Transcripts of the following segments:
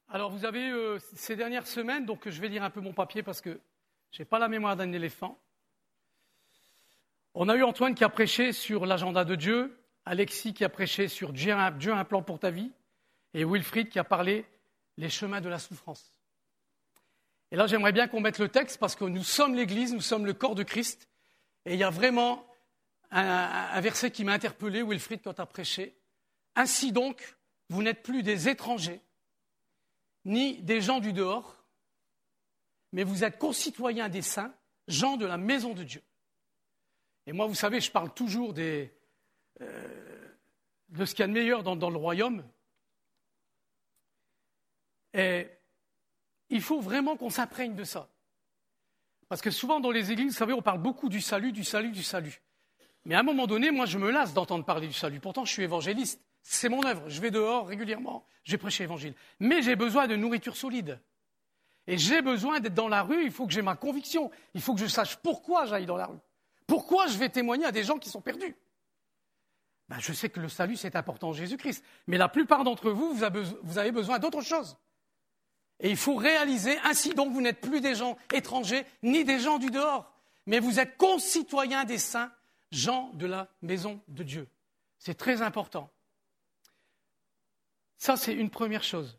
Alors, vous avez ces dernières semaines, donc je vais lire un peu mon papier parce que je n'ai pas la mémoire d'un éléphant. On a eu Antoine qui a prêché sur l'agenda de Dieu, Alexis qui a prêché sur Dieu a un plan pour ta vie, et Wilfried qui a parlé les chemins de la souffrance. Et là, j'aimerais bien qu'on mette le texte parce que nous sommes l'Église, nous sommes le corps de Christ, et il y a vraiment un verset qui m'a interpellé, Wilfried, quand tu as prêché. Ainsi donc, vous n'êtes plus des étrangers, ni des gens du dehors, mais vous êtes concitoyens des saints, gens de la maison de Dieu. Et moi, vous savez, je parle toujours de ce qu'il y a de meilleur dans le royaume. Et il faut vraiment qu'on s'imprègne de ça. Parce que souvent dans les églises, vous savez, on parle beaucoup du salut, du salut, du salut. Mais à un moment donné, moi, je me lasse d'entendre parler du salut. Pourtant, je suis évangéliste. C'est mon œuvre. Je vais dehors régulièrement. Je prêche l'évangile. Mais j'ai besoin de nourriture solide. Et j'ai besoin d'être dans la rue. Il faut que j'ai ma conviction. Il faut que je sache pourquoi j'aille dans la rue. Pourquoi je vais témoigner à des gens qui sont perdus. Je sais que le salut, c'est important en Jésus-Christ. Mais la plupart d'entre vous, vous avez besoin d'autre chose. Et il faut réaliser, ainsi donc, vous n'êtes plus des gens étrangers, ni des gens du dehors. Mais vous êtes concitoyens des saints, gens de la maison de Dieu. C'est très important. Ça, c'est une première chose.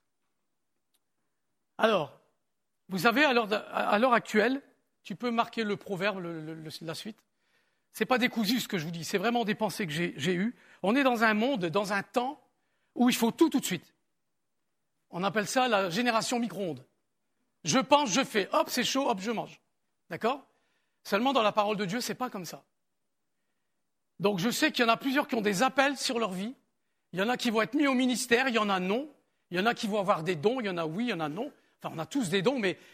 Alors, vous savez, à l'heure actuelle, tu peux marquer le proverbe, la suite. Ce n'est pas décousu ce que je vous dis, c'est vraiment des pensées que j'ai eues. On est dans un monde, dans un temps où il faut tout de suite. On appelle ça la génération micro-ondes. Je pense, je fais, hop, c'est chaud, hop, je mange. D'accord ? Seulement dans la parole de Dieu, ce n'est pas comme ça. Donc je sais qu'il y en a plusieurs qui ont des appels sur leur vie. Il y en a qui vont être mis au ministère, il y en a non. Il y en a qui vont avoir des dons, il y en a oui, il y en a non. Enfin, on a tous des dons, mais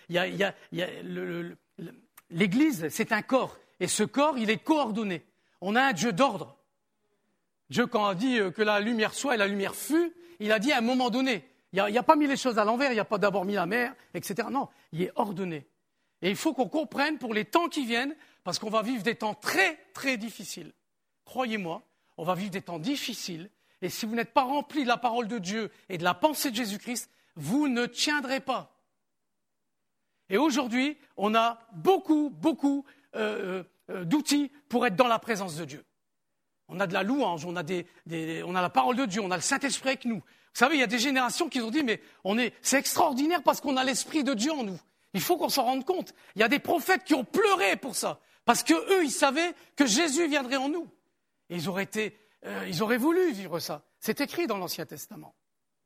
l'Église, c'est un corps. Et ce corps, il est coordonné. On a un Dieu d'ordre. Dieu, quand a dit que la lumière soit et la lumière fut, il a dit à un moment donné. Il n'a pas mis les choses à l'envers, il n'a pas d'abord mis la mer, etc. Non, il est ordonné. Et il faut qu'on comprenne pour les temps qui viennent, parce qu'on va vivre des temps très, très difficiles. Croyez-moi, on va vivre des temps difficiles. Et si vous n'êtes pas rempli de la parole de Dieu et de la pensée de Jésus-Christ, vous ne tiendrez pas. Et aujourd'hui, on a beaucoup d'outils pour être dans la présence de Dieu. On a de la louange, on a la parole de Dieu, on a le Saint-Esprit avec nous. Vous savez, il y a des générations qui ont dit, mais c'est extraordinaire parce qu'on a l'Esprit de Dieu en nous. Il faut qu'on s'en rende compte. Il y a des prophètes qui ont pleuré pour ça, parce qu'eux, ils savaient que Jésus viendrait en nous. Et ils auraient voulu vivre ça. C'est écrit dans l'Ancien Testament.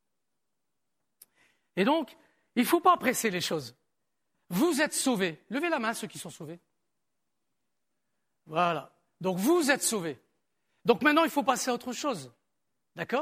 Et donc, il ne faut pas presser les choses. Vous êtes sauvés. Levez la main, ceux qui sont sauvés. Voilà. Donc, vous êtes sauvés. Donc, maintenant, il faut passer à autre chose. D'accord ?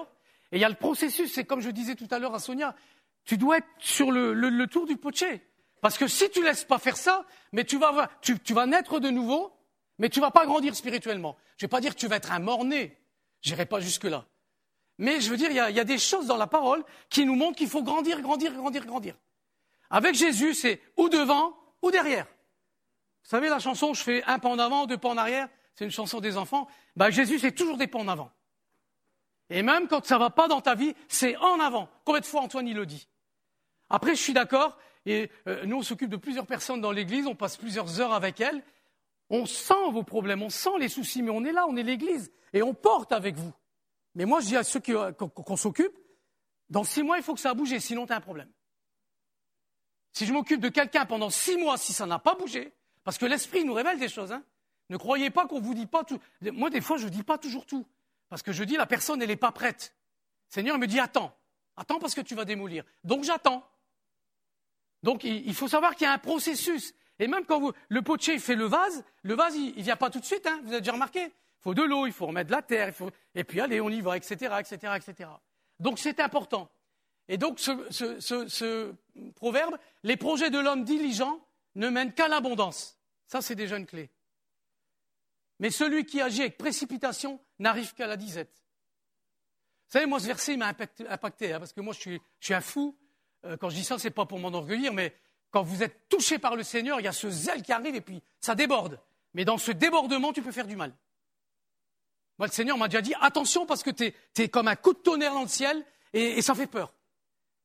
Et il y a le processus, c'est comme je disais tout à l'heure à Sonia, tu dois être sur le tour du potier. Parce que si tu ne laisses pas faire ça, mais tu vas naître de nouveau, mais tu ne vas pas grandir spirituellement. Je ne vais pas dire que tu vas être un mort-né, je n'irai pas jusque-là. Mais je veux dire, il y a des choses dans la parole qui nous montrent qu'il faut grandir. Avec Jésus, c'est ou devant ou derrière. Vous savez la chanson, je fais un pas en avant, deux pas en arrière, c'est une chanson des enfants. Jésus, c'est toujours des pas en avant. Et même quand ça ne va pas dans ta vie, c'est en avant. Combien de fois Antoine, il le dit ? Après, je suis d'accord, et nous, on s'occupe de plusieurs personnes dans l'église, on passe plusieurs heures avec elles. On sent vos problèmes, on sent les soucis, mais on est là, on est l'église, et on porte avec vous. Mais moi, je dis à ceux qu'on s'occupe, dans 6 mois, il faut que ça a bougé, sinon tu as un problème. Si je m'occupe de quelqu'un pendant 6 mois, si ça n'a pas bougé, parce que l'esprit nous révèle des choses, ne croyez pas qu'on ne vous dit pas tout. Moi, des fois, je ne dis pas toujours tout. Parce que je dis, la personne, elle n'est pas prête. Le Seigneur me dit, attends parce que tu vas démolir. Donc j'attends. Donc il faut savoir qu'il y a un processus. Et même quand le potier fait le vase, il ne vient pas tout de suite, vous avez déjà remarqué. Il faut de l'eau, il faut remettre de la terre, et puis allez, on y va, etc. Donc c'est important. Et donc ce proverbe, les projets de l'homme diligent ne mènent qu'à l'abondance. Ça, c'est déjà une clé. Mais celui qui agit avec précipitation n'arrive qu'à la disette. Vous savez, moi, ce verset il m'a impacté, parce que moi, je suis un fou. Quand je dis ça, ce n'est pas pour m'enorgueillir, mais quand vous êtes touché par le Seigneur, il y a ce zèle qui arrive et puis ça déborde. Mais dans ce débordement, tu peux faire du mal. Moi, le Seigneur m'a déjà dit, attention, parce que tu es comme un coup de tonnerre dans le ciel et ça fait peur.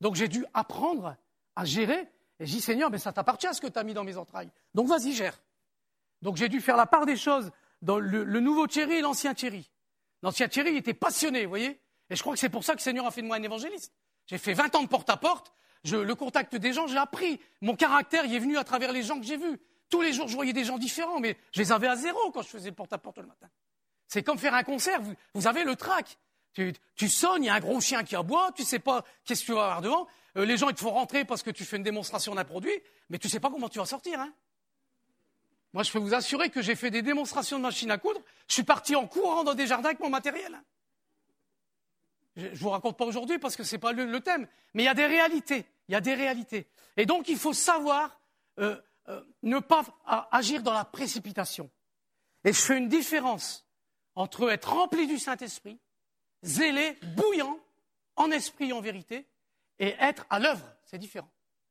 Donc j'ai dû apprendre à gérer. Et je dis, Seigneur, mais ça t'appartient ce que tu as mis dans mes entrailles. Donc vas-y, gère. Donc j'ai dû faire la part des choses dans le nouveau Thierry et l'ancien Thierry. L'ancien Thierry, il était passionné, vous voyez. Et je crois que c'est pour ça que le Seigneur a fait de moi un évangéliste. J'ai fait 20 ans de porte-à-porte. Le contact des gens, je l'ai appris. Mon caractère, il est venu à travers les gens que j'ai vus. Tous les jours, je voyais des gens différents, mais je les avais à zéro quand je faisais le porte-à-porte le matin. C'est comme faire un concert. Vous avez le trac. Tu sonnes, il y a un gros chien qui aboie, tu ne sais pas qu'est-ce que tu vas avoir devant. Les gens, ils te font rentrer parce que tu fais une démonstration d'un produit, mais tu ne sais pas comment tu vas sortir. Hein. Moi, je peux vous assurer que j'ai fait des démonstrations de machines à coudre. Je suis parti en courant dans des jardins avec mon matériel. Hein. Je ne vous raconte pas aujourd'hui parce que ce n'est pas le thème, mais il y a des réalités. Il y a des réalités. Et donc, il faut savoir ne pas agir dans la précipitation. Et je fais une différence entre être rempli du Saint-Esprit, zélé, bouillant, en esprit et en vérité, et être à l'œuvre. C'est différent.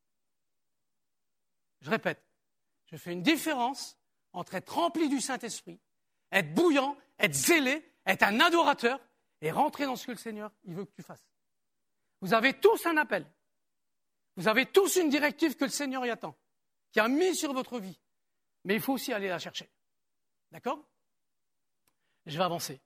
Je répète, je fais une différence entre être rempli du Saint-Esprit, être bouillant, être zélé, être un adorateur, et rentrer dans ce que le Seigneur il veut que tu fasses. Vous avez tous un appel. Vous avez tous une directive que le Seigneur y attend, qui a mis sur votre vie. Mais il faut aussi aller la chercher. D'accord ? Je vais avancer.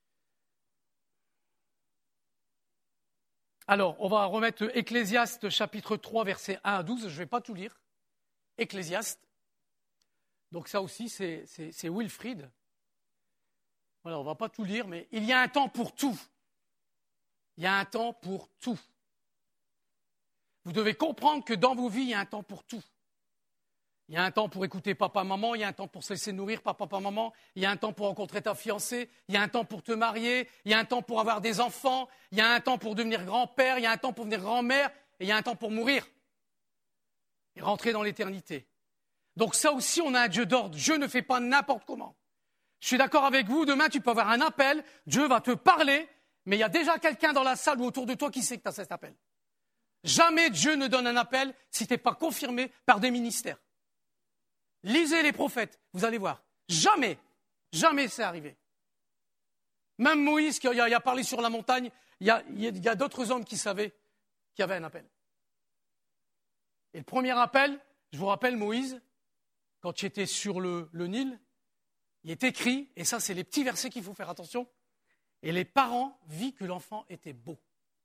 Alors, on va remettre Ecclésiaste chapitre 3, versets 1 à 12. Je ne vais pas tout lire. Ecclésiaste. Donc ça aussi, c'est Wilfrid. Voilà, on ne va pas tout lire, mais il y a un temps pour tout. Il y a un temps pour tout. Vous devez comprendre que dans vos vies, il y a un temps pour tout. Il y a un temps pour écouter papa, maman, il y a un temps pour se laisser nourrir par papa, maman, il y a un temps pour rencontrer ta fiancée, il y a un temps pour te marier, il y a un temps pour avoir des enfants, il y a un temps pour devenir grand-père, il y a un temps pour devenir grand-mère, et il y a un temps pour mourir et rentrer dans l'éternité. Donc ça aussi, on a un Dieu d'ordre. Dieu ne fait pas n'importe comment. Je suis d'accord avec vous, demain tu peux avoir un appel, Dieu va te parler, mais il y a déjà quelqu'un dans la salle ou autour de toi qui sait que tu as cet appel. Jamais Dieu ne donne un appel si tu n'es pas confirmé par des ministères. Lisez les prophètes, vous allez voir. Jamais, jamais c'est arrivé. Même Moïse, qui a parlé sur la montagne, il y a d'autres hommes qui savaient qu'il y avait un appel. Et le premier appel, je vous rappelle Moïse, quand il était sur le Nil, il est écrit, et ça c'est les petits versets qu'il faut faire attention, et les parents virent que l'enfant était beau.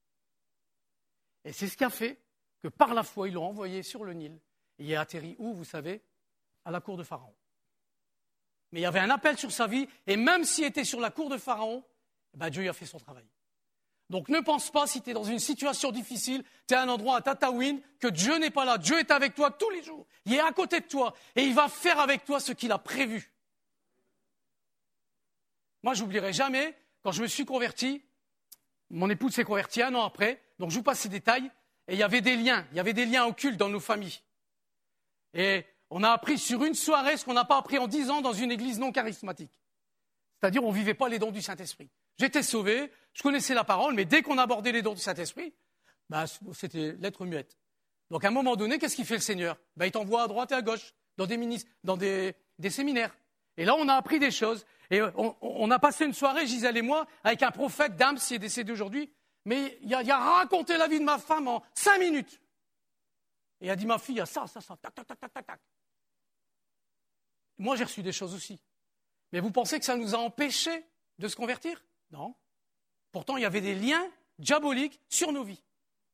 Et c'est ce qui a fait que par la foi, ils l'ont envoyé sur le Nil. Et il est atterri où, vous savez ? À la cour de Pharaon. Mais il y avait un appel sur sa vie, et même s'il était sur la cour de Pharaon, Dieu y a fait son travail. Donc ne pense pas, si tu es dans une situation difficile, tu es à un endroit à Tataouine, que Dieu n'est pas là. Dieu est avec toi tous les jours. Il est à côté de toi, et il va faire avec toi ce qu'il a prévu. Moi, je n'oublierai jamais, quand je me suis converti, mon épouse s'est convertie 1 an après, donc je vous passe ces détails, et il y avait des liens occultes dans nos familles. Et on a appris sur une soirée ce qu'on n'a pas appris en 10 ans dans une église non charismatique. C'est-à-dire, on ne vivait pas les dons du Saint-Esprit. J'étais sauvé, je connaissais la parole, mais dès qu'on abordait les dons du Saint-Esprit, c'était lettre muette. Donc à un moment donné, qu'est-ce qu'il fait le Seigneur ? Il t'envoie à droite et à gauche, dans des séminaires. Et là, on a appris des choses. Et on a passé une soirée, Gisèle et moi, avec un prophète d'Ams qui est décédé aujourd'hui, mais il a raconté la vie de ma femme en 5 minutes. Et il a dit, ma fille, il y a ça, tac, tac, tac, tac, tac, tac. Moi, j'ai reçu des choses aussi. Mais vous pensez que ça nous a empêchés de se convertir ? Non. Pourtant, il y avait des liens diaboliques sur nos vies.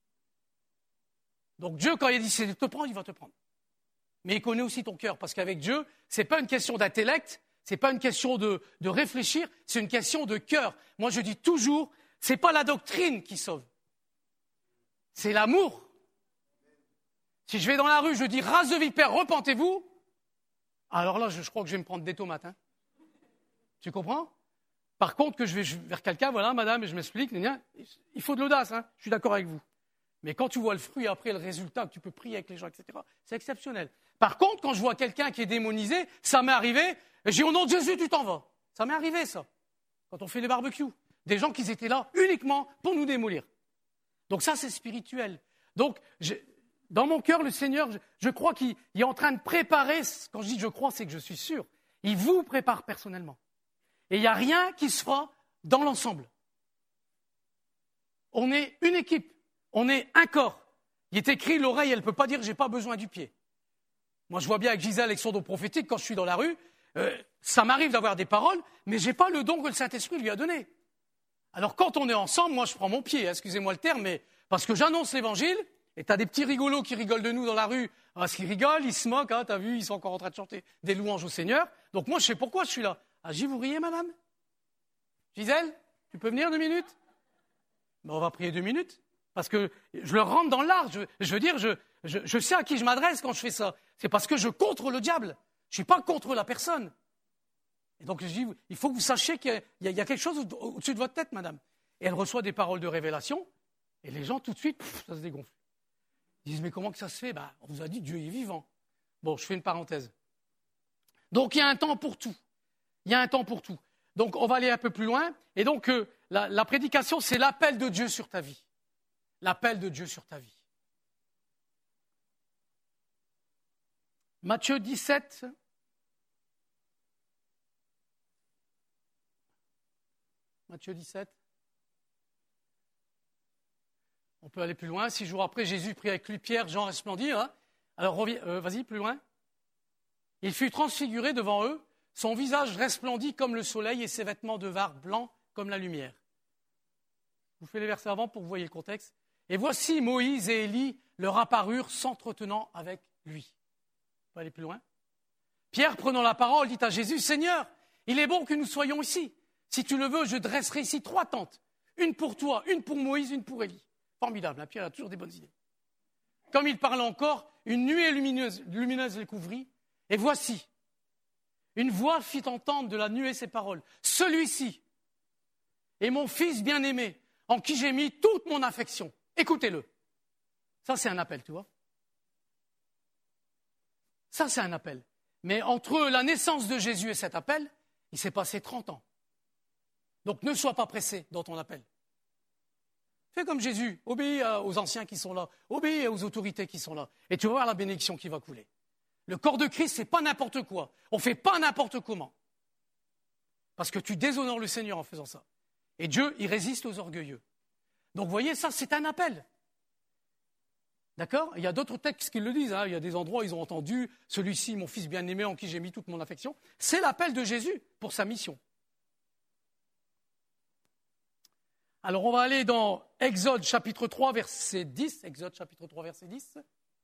Donc Dieu, quand il a dit c'est de te prendre, il va te prendre. Mais il connaît aussi ton cœur, parce qu'avec Dieu, ce n'est pas une question d'intellect, ce n'est pas une question de réfléchir, c'est une question de cœur. Moi, je dis toujours, ce n'est pas la doctrine qui sauve, c'est l'amour. Si je vais dans la rue, je dis race de vipère, repentez-vous, alors là, je crois que je vais me prendre des tomates. Hein. Tu comprends ? Par contre, que je vais vers quelqu'un, voilà, madame, et je m'explique, il faut de l'audace, hein, je suis d'accord avec vous. Mais quand tu vois le fruit après, le résultat, que tu peux prier avec les gens, etc., c'est exceptionnel. Par contre, quand je vois quelqu'un qui est démonisé, ça m'est arrivé, et je dis au nom de Jésus, tu t'en vas. Ça m'est arrivé, ça, quand on fait les barbecues. Des gens qui étaient là uniquement pour nous démolir. Donc ça, c'est spirituel. Donc, dans mon cœur, le Seigneur, je crois qu'il est en train de préparer, quand je dis je crois, c'est que je suis sûr, il vous prépare personnellement. Et il n'y a rien qui se fera dans l'ensemble. On est une équipe, on est un corps. Il est écrit, l'oreille, elle ne peut pas dire, j'ai pas besoin du pied. Moi, je vois bien avec Gisèle, avec son don prophétique, quand je suis dans la rue, ça m'arrive d'avoir des paroles, mais je n'ai pas le don que le Saint-Esprit lui a donné. Alors, quand on est ensemble, moi, je prends mon pied, excusez-moi le terme, mais parce que j'annonce l'évangile, et tu as des petits rigolos qui rigolent de nous dans la rue, parce qu'ils rigolent, ils se moquent, hein, tu as vu, ils sont encore en train de chanter des louanges au Seigneur. Donc, moi, je sais pourquoi je suis là. Ah, vous riez, madame? Gisèle, tu peux venir 2 minutes? Ben, on va prier 2 minutes, parce que je leur rentre dans l'art. Je veux dire, je sais à qui je m'adresse quand je fais ça. C'est parce que je contre le diable. Je ne suis pas contre la personne. Et donc, je dis, il faut que vous sachiez qu'il y a quelque chose au-dessus de votre tête, madame. Et elle reçoit des paroles de révélation, et les gens, tout de suite, ça se dégonfle. Ils disent, mais comment que ça se fait? Ben, on vous a dit, Dieu est vivant. Bon, je fais une parenthèse. Donc, il y a un temps pour tout. Il y a un temps pour tout. Donc, on va aller un peu plus loin. Et donc, la prédication, c'est l'appel de Dieu sur ta vie. L'appel de Dieu sur ta vie. Matthieu 17. Matthieu 17. On peut aller plus loin. 6 jours après, Jésus prit avec lui Pierre, Jean resplendit. Hein. Alors, vas-y, plus loin. Il fut transfiguré devant eux. Son visage resplendit comme le soleil et ses vêtements devinrent blancs comme la lumière. Je vous fais les versets avant pour que vous voyez le contexte. Et voici Moïse et Élie leur apparurent s'entretenant avec lui. On peut aller plus loin. Pierre, prenant la parole, dit à Jésus, « Seigneur, il est bon que nous soyons ici. Si tu le veux, je dresserai ici 3 tentes. Une pour toi, une pour Moïse, une pour Élie. » Formidable, hein, Pierre a toujours des bonnes idées. Comme il parlait encore, une nuée lumineuse les couvrit. Et voici, une voix fit entendre de la nuée ces paroles. « Celui-ci est mon fils bien-aimé, en qui j'ai mis toute mon affection. Écoutez-le. » Ça, c'est un appel, tu vois. Ça, c'est un appel. Mais entre la naissance de Jésus et cet appel, il s'est passé 30 ans. Donc ne sois pas pressé dans ton appel. Fais comme Jésus, obéis aux anciens qui sont là, obéis aux autorités qui sont là, et tu vas voir la bénédiction qui va couler. Le corps de Christ, c'est pas n'importe quoi. On ne fait pas n'importe comment. Parce que tu déshonores le Seigneur en faisant ça. Et Dieu, il résiste aux orgueilleux. Donc vous voyez, ça, c'est un appel. D'accord? Il y a d'autres textes qui le disent. Hein. Il y a des endroits où ils ont entendu « Celui-ci, mon fils bien-aimé, en qui j'ai mis toute mon affection ». C'est l'appel de Jésus pour sa mission. Alors, on va aller dans Exode chapitre 3, verset 10. Exode chapitre 3, verset 10.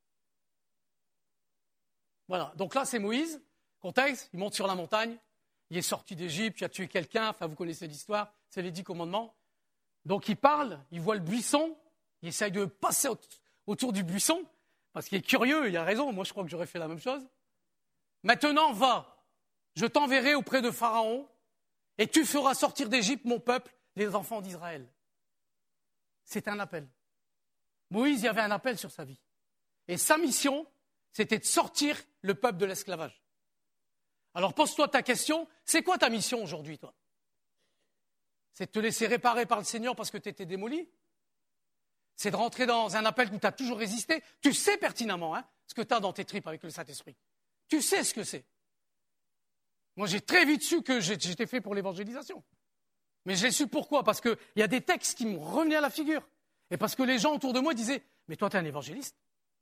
Voilà. Donc là, c'est Moïse. Contexte, il monte sur la montagne. Il est sorti d'Égypte, il a tué quelqu'un. Enfin, vous connaissez l'histoire. C'est les 10 commandements. Donc, il parle, il voit le buisson. Il essaye de passer autour du buisson. Parce qu'il est curieux, il a raison. Moi, je crois que j'aurais fait la même chose. Maintenant, va. Je t'enverrai auprès de Pharaon. Et tu feras sortir d'Égypte mon peuple, les enfants d'Israël. C'est un appel. Moïse, il y avait un appel sur sa vie. Et sa mission, c'était de sortir le peuple de l'esclavage. Alors pose-toi ta question, c'est quoi ta mission aujourd'hui, toi? C'est de te laisser réparer par le Seigneur parce que tu étais démoli? C'est de rentrer dans un appel où tu as toujours résisté? Tu sais pertinemment ce que tu as dans tes tripes avec le Saint-Esprit. Tu sais ce que c'est. Moi, j'ai très vite su que j'étais fait pour l'évangélisation. Mais je l'ai su pourquoi? Parce qu'il y a des textes qui me revenaient à la figure. Et parce que les gens autour de moi disaient « Mais toi, tu es un évangéliste ».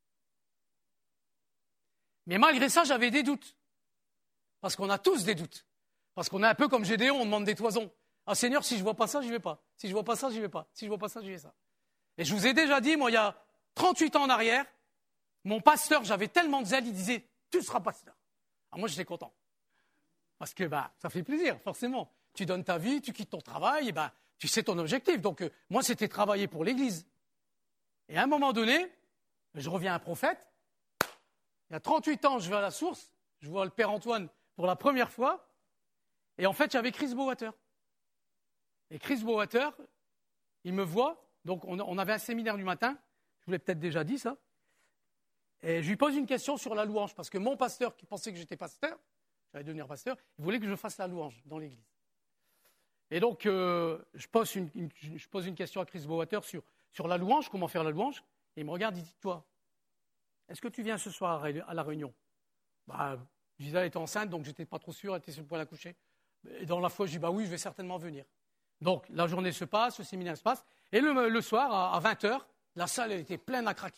Mais malgré ça, j'avais des doutes. Parce qu'on a tous des doutes. Parce qu'on est un peu comme Gédéon, on demande des toisons. « Ah Seigneur, si je ne vois pas ça, j'y vais pas. Si je ne vois pas ça, j'y vais pas. Si je ne vois pas ça, j'y vais ça. » Et je vous ai déjà dit, moi, il y a 38 ans en arrière, mon pasteur, j'avais tellement de zèle, il disait « Tu seras pasteur ». Alors moi, j'étais content. Parce que ça fait plaisir, forcément. Tu donnes ta vie, tu quittes ton travail, et tu sais ton objectif. Donc, moi, c'était travailler pour l'Église. Et à un moment donné, je reviens un prophète. Il y a 38 ans, je vais à la source. Je vois le Père Antoine pour la première fois. Et en fait, j'avais Chris Bowater. Et Chris Bowater, il me voit. Donc, on avait un séminaire du matin. Je vous l'ai peut-être déjà dit, ça. Et je lui pose une question sur la louange. Parce que mon pasteur, qui pensait que j'étais pasteur, j'allais devenir pasteur, il voulait que je fasse la louange dans l'Église. Et donc, je pose une question à Chris Bowater sur la louange, comment faire la louange. Et il me regarde, il dit, toi, est-ce que tu viens ce soir à la réunion? Gisèle était enceinte, donc je n'étais pas trop sûr, elle était sur le point d'accoucher. Et dans la foi, je dis, oui, je vais certainement venir. Donc, la journée se passe, le séminaire se passe. Et le soir, à 20h, la salle elle était pleine à craquer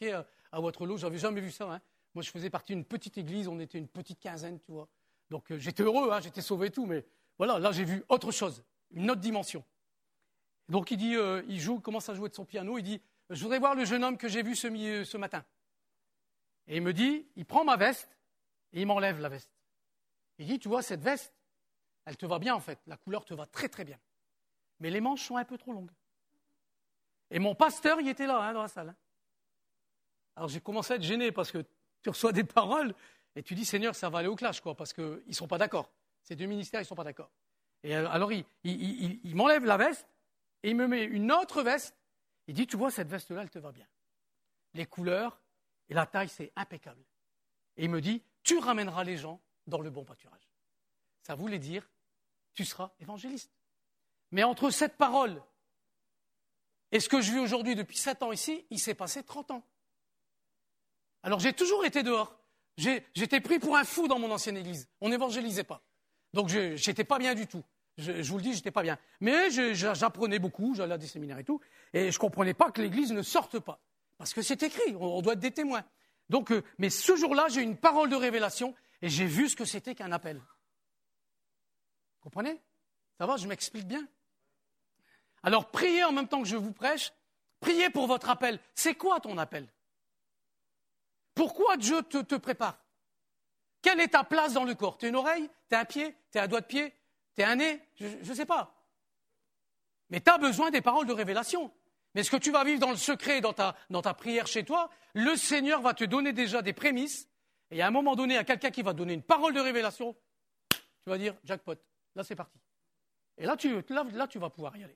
à Waterloo. J'avais jamais vu ça. Hein. Moi, je faisais partie d'une petite église. On était une petite quinzaine, tu vois. Donc, j'étais heureux, hein, j'étais sauvé et tout. Mais voilà, là, j'ai vu autre chose, une autre dimension. Donc, il dit, commence à jouer de son piano. Il dit, je voudrais voir le jeune homme que j'ai vu ce matin. Et il me dit, il prend ma veste et il m'enlève la veste. Il dit, tu vois, cette veste, elle te va bien en fait. La couleur te va très très bien. Mais les manches sont un peu trop longues. Et mon pasteur, il était là, hein, dans la salle. Hein. Alors j'ai commencé à être gêné parce que tu reçois des paroles et tu dis, Seigneur, ça va aller au clash, quoi, parce qu'ils ne sont pas d'accord. Ces deux ministères, ils ne sont pas d'accord. Et alors il m'enlève la veste et il me met une autre veste. Il dit, tu vois, cette veste-là, elle te va bien. Les couleurs et la taille, c'est impeccable. Et il me dit, tu ramèneras les gens dans le bon pâturage. Ça voulait dire, tu seras évangéliste. Mais entre cette parole et ce que je vis aujourd'hui depuis 7 ans ici, il s'est passé 30 ans. Alors j'ai toujours été dehors. J'étais pris pour un fou dans mon ancienne église. On n'évangélisait pas. Donc je n'étais pas bien du tout. Je vous le dis, je n'étais pas bien. Mais j'apprenais beaucoup, j'allais à des séminaires et tout. Et je ne comprenais pas que l'église ne sorte pas. Parce que c'est écrit, on doit être des témoins. Donc, mais ce jour-là, j'ai eu une parole de révélation et j'ai vu ce que c'était qu'un appel. Vous comprenez? Ça va, je m'explique bien. Alors, priez en même temps que je vous prêche. Priez pour votre appel. C'est quoi ton appel? Pourquoi Dieu te prépare? Quelle est ta place dans le corps? Tu es une oreille? Tu es un pied? Tu es un doigt de pied? Tu es un nez? Je ne sais pas. Mais tu as besoin des paroles de révélation. Mais ce que tu vas vivre dans le secret, dans ta prière chez toi, le Seigneur va te donner déjà des prémices. Et à un moment donné, à quelqu'un qui va te donner une parole de révélation, tu vas dire, jackpot, là c'est parti. Et là tu vas pouvoir y aller.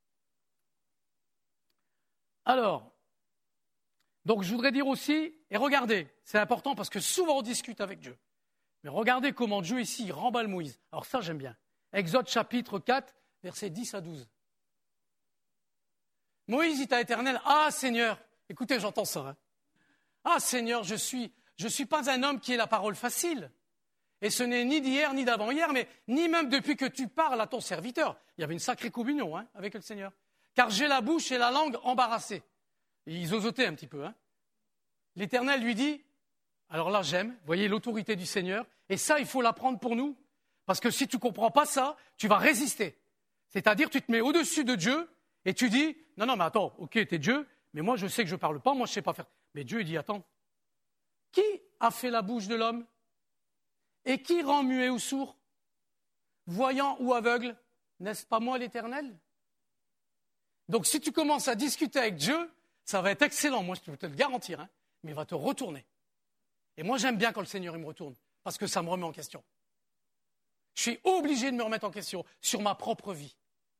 Alors, donc je voudrais dire aussi, et regardez, c'est important parce que souvent on discute avec Dieu. Mais regardez comment Dieu ici remballe Moïse. Alors ça j'aime bien. Exode chapitre 4, versets 10 à 12. Moïse dit à l'Éternel, « Ah Seigneur, écoutez, j'entends ça. Hein. Ah Seigneur, je suis pas un homme qui ait la parole facile. Et ce n'est ni d'hier, ni d'avant-hier, mais ni même depuis que tu parles à ton serviteur. » Il y avait une sacrée communion hein, avec le Seigneur. « Car j'ai la bouche et la langue embarrassées. » Ils zozotaient un petit peu. Hein. L'Éternel lui dit, alors là j'aime, vous voyez l'autorité du Seigneur, et ça il faut l'apprendre pour nous, parce que si tu ne comprends pas ça, tu vas résister. C'est-à-dire tu te mets au-dessus de Dieu, et tu dis, non, mais attends, ok, t'es Dieu, mais moi je sais que je ne parle pas, moi je ne sais pas faire. Mais Dieu il dit, attends, qui a fait la bouche de l'homme? Et qui rend muet ou sourd? Voyant ou aveugle? N'est-ce pas moi l'Éternel? Donc si tu commences à discuter avec Dieu, ça va être excellent, moi je peux te le garantir, hein, mais il va te retourner. Et moi j'aime bien quand le Seigneur il me retourne, parce que ça me remet en question. Je suis obligé de me remettre en question sur ma propre vie.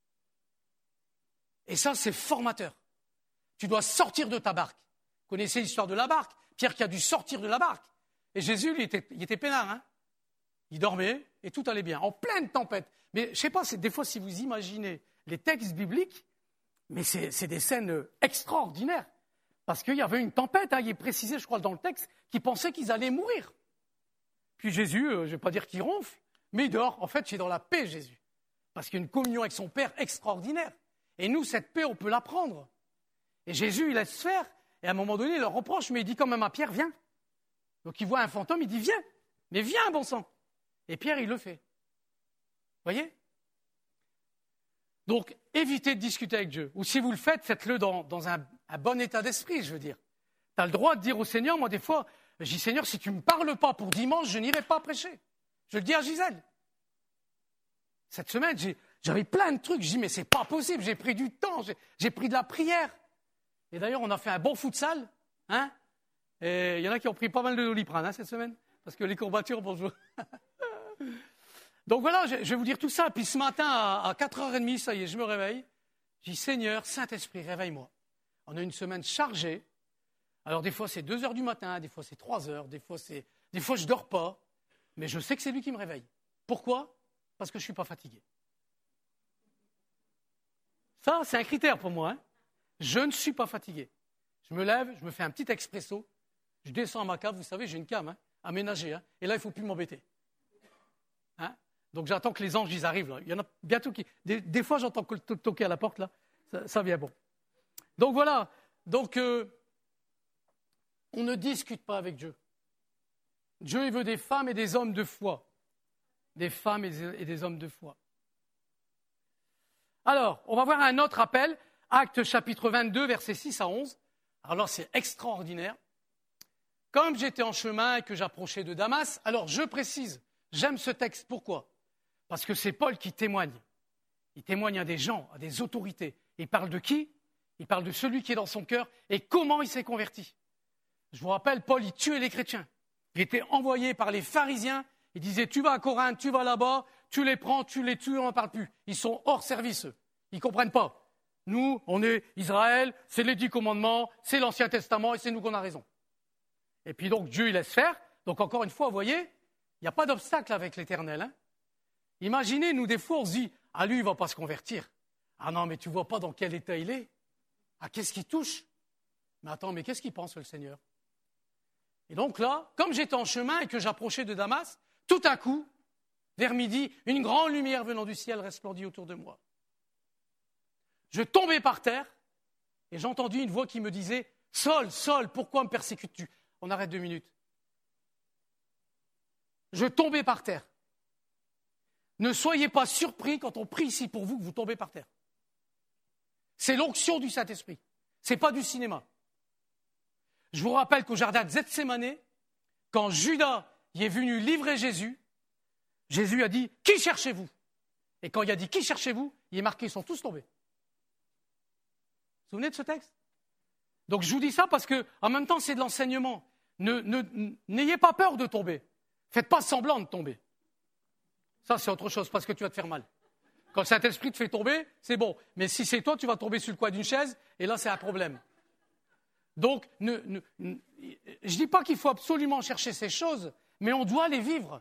Et ça, c'est formateur. Tu dois sortir de ta barque. Vous connaissez l'histoire de la barque? Pierre qui a dû sortir de la barque. Et Jésus, il était peinard. Hein, il dormait et tout allait bien, en pleine tempête. Mais je ne sais pas, des fois, si vous imaginez les textes bibliques, mais c'est des scènes extraordinaires. Parce qu'il y avait une tempête, hein, il est précisé, je crois, dans le texte, qui pensaient qu'ils allaient mourir. Puis Jésus, je ne vais pas dire qu'il ronfle, mais il dort. En fait, il est dans la paix, Jésus. Parce qu'il y a une communion avec son Père extraordinaire. Et nous, cette paix, on peut l'apprendre. Et Jésus, il laisse faire. Et à un moment donné, il leur reproche, mais il dit quand même à Pierre, viens. Donc il voit un fantôme, il dit, viens. Mais viens, bon sang. Et Pierre, il le fait. Vous voyez? Donc, évitez de discuter avec Dieu. Ou si vous le faites, faites-le dans un bon état d'esprit, je veux dire. Tu as le droit de dire au Seigneur, moi, des fois, je dis, Seigneur, si tu ne me parles pas pour dimanche, je n'irai pas prêcher. Je le dis à Gisèle. Cette semaine, j'avais plein de trucs. Je dis, mais c'est pas possible, j'ai pris du temps, j'ai pris de la prière. Et d'ailleurs, on a fait un bon futsal. Hein, et il y en a qui ont pris pas mal de Doliprane hein, cette semaine, parce que les courbatures, bonjour. Donc voilà, je vais vous dire tout ça. Puis ce matin, à 4h30, ça y est, je me réveille. Je dis, Seigneur, Saint-Esprit, réveille-moi. On a une semaine chargée. Alors des fois, c'est 2h du matin, des fois, c'est 3h, des fois, je ne dors pas. Mais je sais que c'est lui qui me réveille. Pourquoi? Parce que je ne suis pas fatigué. Ça, c'est un critère pour moi. Hein. Je ne suis pas fatigué. Je me lève, je me fais un petit expresso, je descends à ma cave, vous savez, j'ai une cave hein, aménagée. Hein, et là, il ne faut plus m'embêter. Hein. Donc j'attends que les anges ils arrivent. Là. Il y en a bientôt qui... Des fois, j'entends toquer à la porte, là. Ça vient bon. Donc voilà. Donc, On ne discute pas avec Dieu. Dieu, il veut des femmes et des hommes de foi. Des femmes et des hommes de foi. Alors, on va voir un autre appel, Actes chapitre 22, versets 6 à 11. Alors là, c'est extraordinaire. Comme j'étais en chemin et que j'approchais de Damas, alors je précise, j'aime ce texte, pourquoi ? Parce que c'est Paul qui témoigne. Il témoigne à des gens, à des autorités. Il parle de qui ? Il parle de celui qui est dans son cœur et comment il s'est converti. Je vous rappelle, Paul, il tuait les chrétiens. Il était envoyé par les pharisiens. Il disait, tu vas à Corinthe, tu vas là-bas, tu les prends, tu les tues, on n'en parle plus. Ils sont hors service, eux. Ils ne comprennent pas. Nous, on est Israël, c'est les 10 commandements, c'est l'Ancien Testament et c'est nous qu'on a raison. Et puis donc, Dieu, il laisse faire. Donc encore une fois, vous voyez, il n'y a pas d'obstacle avec l'Éternel. Hein. Imaginez, nous, des fois, on se dit, ah, lui, il ne va pas se convertir. Ah non, mais tu ne vois pas dans quel état il est. Ah, qu'est-ce qu'il touche ? Mais attends, mais qu'est-ce qu'il pense, le Seigneur ? Et donc là, comme j'étais en chemin et que j'approchais de Damas, tout à coup, vers midi, une grande lumière venant du ciel resplendit autour de moi. Je tombais par terre et j'ai entendu une voix qui me disait « Saul, Saul, pourquoi me persécutes-tu » On arrête 2 minutes. Je tombais par terre. Ne soyez pas surpris quand on prie ici pour vous que vous tombez par terre. C'est l'onction du Saint-Esprit. Ce n'est pas du cinéma. Je vous rappelle qu'au jardin de Gethsémani, quand Judas y est venu livrer Jésus, Jésus a dit « Qui cherchez-vous » Et quand il a dit « Qui cherchez-vous » il est marqué « Ils sont tous tombés ». Vous vous souvenez de ce texte ? Donc je vous dis ça parce qu'en même temps c'est de l'enseignement. N'ayez pas peur de tomber. Faites pas semblant de tomber. Ça c'est autre chose parce que tu vas te faire mal. Quand le Saint-Esprit te fait tomber, c'est bon. Mais si c'est toi, tu vas tomber sur le coin d'une chaise et là c'est un problème. Donc, je ne dis pas qu'il faut absolument chercher ces choses, mais on doit les vivre.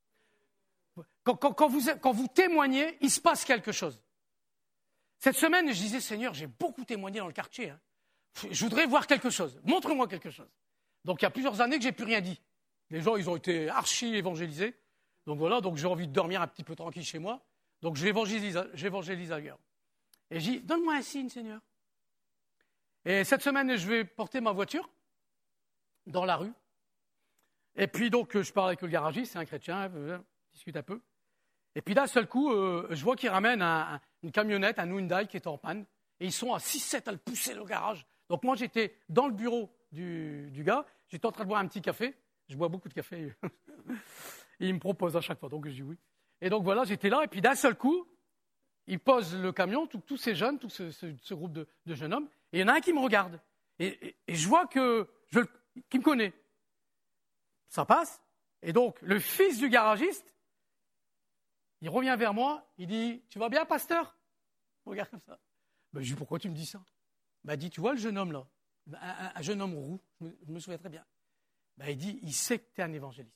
Quand vous témoignez, il se passe quelque chose. Cette semaine, je disais, Seigneur, j'ai beaucoup témoigné dans le quartier. Hein. Je voudrais voir quelque chose. Montre-moi quelque chose. Donc, il y a plusieurs années que je n'ai plus rien dit. Les gens, ils ont été archi-évangélisés. Donc voilà, donc j'ai envie de dormir un petit peu tranquille chez moi. Donc, j'évangélise ailleurs. Et je dis, donne-moi un signe, Seigneur. Et cette semaine, je vais porter ma voiture dans la rue. Et puis donc, je parle avec le garagiste, c'est un chrétien, je discute un peu. Et puis d'un seul coup, je vois qu'il ramène une camionnette, un Hyundai qui est en panne. Et ils sont à 6-7 à le pousser le garage. Donc moi, j'étais dans le bureau du gars. J'étais en train de boire un petit café. Je bois beaucoup de café. Et il me propose à chaque fois, donc je dis oui. Et donc voilà, j'étais là. Et puis d'un seul coup, il pose le camion, tous ces jeunes, tout ce groupe de jeunes hommes. Et il y en a un qui me regarde. Et je vois qu'il me connaît. Ça passe. Et donc, le fils du garagiste, il revient vers moi. Il dit, tu vas bien, pasteur ? Il regarde comme ça. Ben, je dis, pourquoi tu me dis ça ? Ben, il dit, tu vois le jeune homme là, un jeune homme roux, je me souviens très bien. Ben, il dit, il sait que tu es un évangéliste.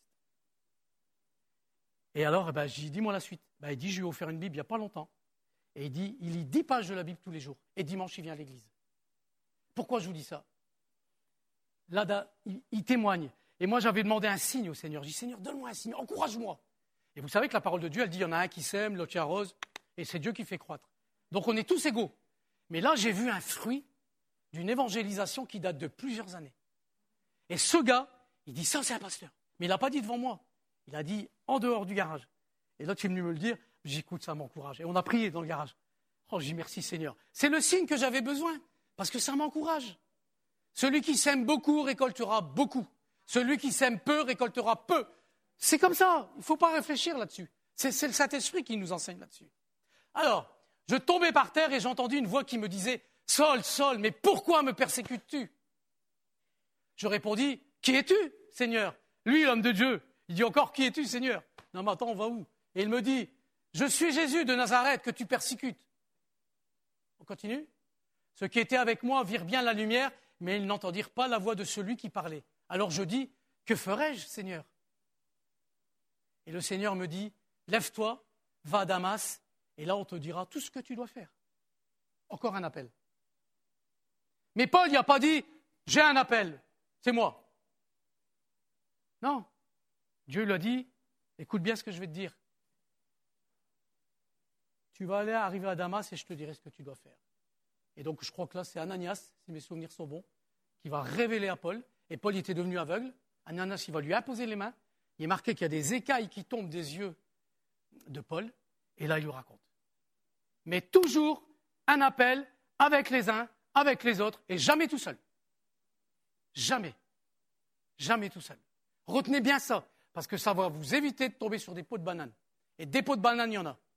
Et alors, ben, j'ai dit, dis-moi la suite. Ben, il dit, je lui ai offert une Bible il n'y a pas longtemps. Et il dit, il lit 10 pages de la Bible tous les jours. Et dimanche, il vient à l'église. Pourquoi je vous dis ça ? Là, il témoigne. Et moi, j'avais demandé un signe au Seigneur. Je dis, Seigneur, donne-moi un signe, encourage-moi. Et vous savez que la parole de Dieu, elle dit, il y en a un qui sème, l'autre qui arrose, et c'est Dieu qui fait croître. Donc, on est tous égaux. Mais là, j'ai vu un fruit d'une évangélisation qui date de plusieurs années. Et ce gars, il dit, ça, c'est un pasteur. Mais il n'a pas dit devant moi. Il a dit en dehors du garage. Et l'autre, il est venu me le dire. J'écoute, ça m'encourage. Et on a prié dans le garage. Oh, j'ai dit merci Seigneur. C'est le signe que j'avais besoin, parce que ça m'encourage. Celui qui sème beaucoup récoltera beaucoup. Celui qui sème peu récoltera peu. C'est comme ça, il ne faut pas réfléchir là-dessus. C'est le Saint-Esprit qui nous enseigne là-dessus. Alors, je tombais par terre et j'ai entendu une voix qui me disait « Saul, Saul, mais pourquoi me persécutes-tu » Je répondis « Qui es-tu, Seigneur ?» Lui, l'homme de Dieu, il dit encore « Qui es-tu, Seigneur ?» Non, mais attends, on va où ? Et il me dit « Je suis Jésus de Nazareth que tu persécutes. » On continue ? Ceux qui étaient avec moi virent bien la lumière, mais ils n'entendirent pas la voix de celui qui parlait. Alors je dis, que ferai-je, Seigneur ? Et le Seigneur me dit, lève-toi, va à Damas, et là on te dira tout ce que tu dois faire. Encore un appel. Mais Paul n'a pas dit, j'ai un appel, c'est moi. Non. Dieu lui a dit, écoute bien ce que je vais te dire. Tu vas arriver à Damas et je te dirai ce que tu dois faire. Et donc, je crois que là, c'est Ananias, si mes souvenirs sont bons, qui va révéler à Paul. Et Paul était devenu aveugle. Ananias, il va lui imposer les mains. Il est marqué qu'il y a des écailles qui tombent des yeux de Paul. Et là, il lui raconte. Mais toujours un appel avec les uns, avec les autres, et jamais tout seul. Jamais. Jamais tout seul. Retenez bien ça, parce que ça va vous éviter de tomber sur des pots de bananes. Et des pots de bananes, il y en a.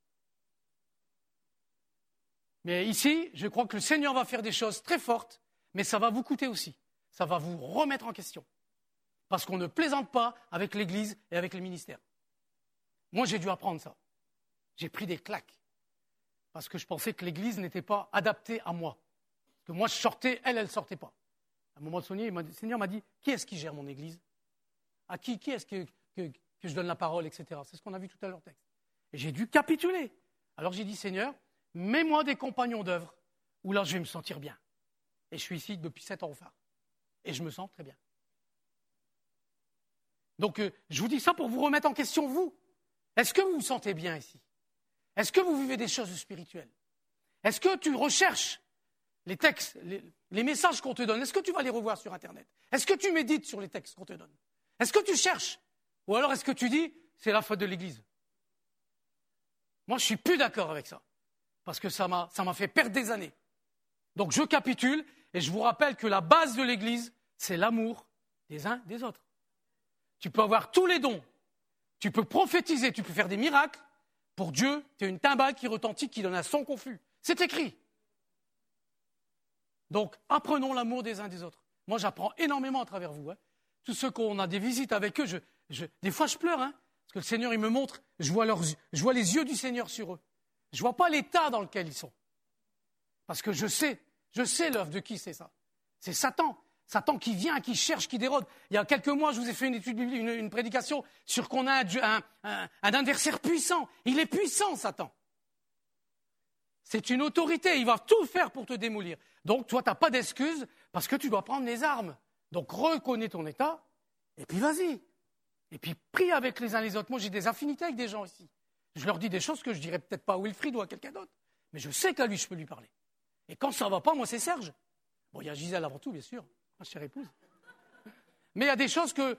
Mais ici, je crois que le Seigneur va faire des choses très fortes, mais ça va vous coûter aussi. Ça va vous remettre en question. Parce qu'on ne plaisante pas avec l'Église et avec les ministères. Moi, j'ai dû apprendre ça. J'ai pris des claques. Parce que je pensais que l'Église n'était pas adaptée à moi. Parce que moi, je sortais, elle ne sortait pas. À un moment donné, le Seigneur m'a dit, qui est-ce qui gère mon Église? À qui est-ce que je donne la parole, etc. C'est ce qu'on a vu tout à l'heure au texte. Et j'ai dû capituler. Alors j'ai dit, Seigneur, mets-moi des compagnons d'œuvre où là, je vais me sentir bien. Et je suis ici depuis 7 ans au phare. Et je me sens très bien. Donc, je vous dis ça pour vous remettre en question, vous. Est-ce que vous vous sentez bien ici? Est-ce que vous vivez des choses spirituelles? Est-ce que tu recherches les textes, les messages qu'on te donne? Est-ce que tu vas les revoir sur Internet? Est-ce que tu médites sur les textes qu'on te donne? Est-ce que tu cherches? Ou alors est-ce que tu dis, c'est la faute de l'Église? Moi, je ne suis plus d'accord avec ça. Parce que ça m'a fait perdre des années. Donc, je capitule et je vous rappelle que la base de l'Église, c'est l'amour des uns des autres. Tu peux avoir tous les dons. Tu peux prophétiser, tu peux faire des miracles. Pour Dieu, tu es une timbale qui retentit, qui donne un son confus. C'est écrit. Donc, apprenons l'amour des uns des autres. Moi, j'apprends énormément à travers vous. Tous ceux qu'on a des visites avec eux, des fois, je pleure. Parce que le Seigneur, il me montre, je vois les yeux du Seigneur sur eux. Je ne vois pas l'état dans lequel ils sont. Parce que je sais l'œuvre de qui c'est ça. C'est Satan. Satan qui vient, qui cherche, qui dérode. Il y a quelques mois, je vous ai fait une étude biblique, une prédication sur qu'on a un adversaire puissant. Il est puissant, Satan. C'est une autorité. Il va tout faire pour te démolir. Donc, toi, tu n'as pas d'excuse parce que tu dois prendre les armes. Donc, reconnais ton état et puis vas-y. Et puis, prie avec les uns les autres. Moi, j'ai des affinités avec des gens ici. Je leur dis des choses que je ne dirais peut-être pas à Wilfried ou à quelqu'un d'autre. Mais je sais qu'à lui, je peux lui parler. Et quand ça ne va pas, moi, c'est Serge. Bon, il y a Gisèle avant tout, bien sûr. Ma chère épouse. Mais il y a des choses que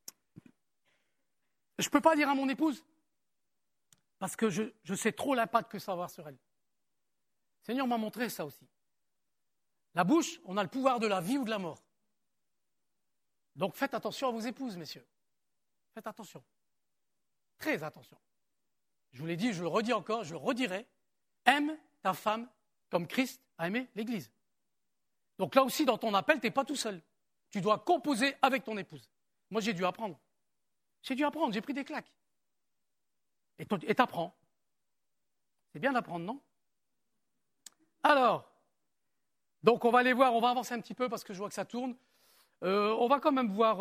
je ne peux pas dire à mon épouse parce que je sais trop l'impact que ça va avoir sur elle. Le Seigneur m'a montré ça aussi. La bouche, on a le pouvoir de la vie ou de la mort. Donc faites attention à vos épouses, messieurs. Faites attention. Très attention. Je vous l'ai dit, je le redis encore, je le redirai. Aime ta femme comme Christ a aimé l'Église. Donc là aussi, dans ton appel, tu n'es pas tout seul. Tu dois composer avec ton épouse. Moi, j'ai dû apprendre. J'ai pris des claques. Et tu apprends. C'est bien d'apprendre, non? Alors, donc on va aller voir, on va avancer un petit peu parce que je vois que ça tourne. On va quand même voir,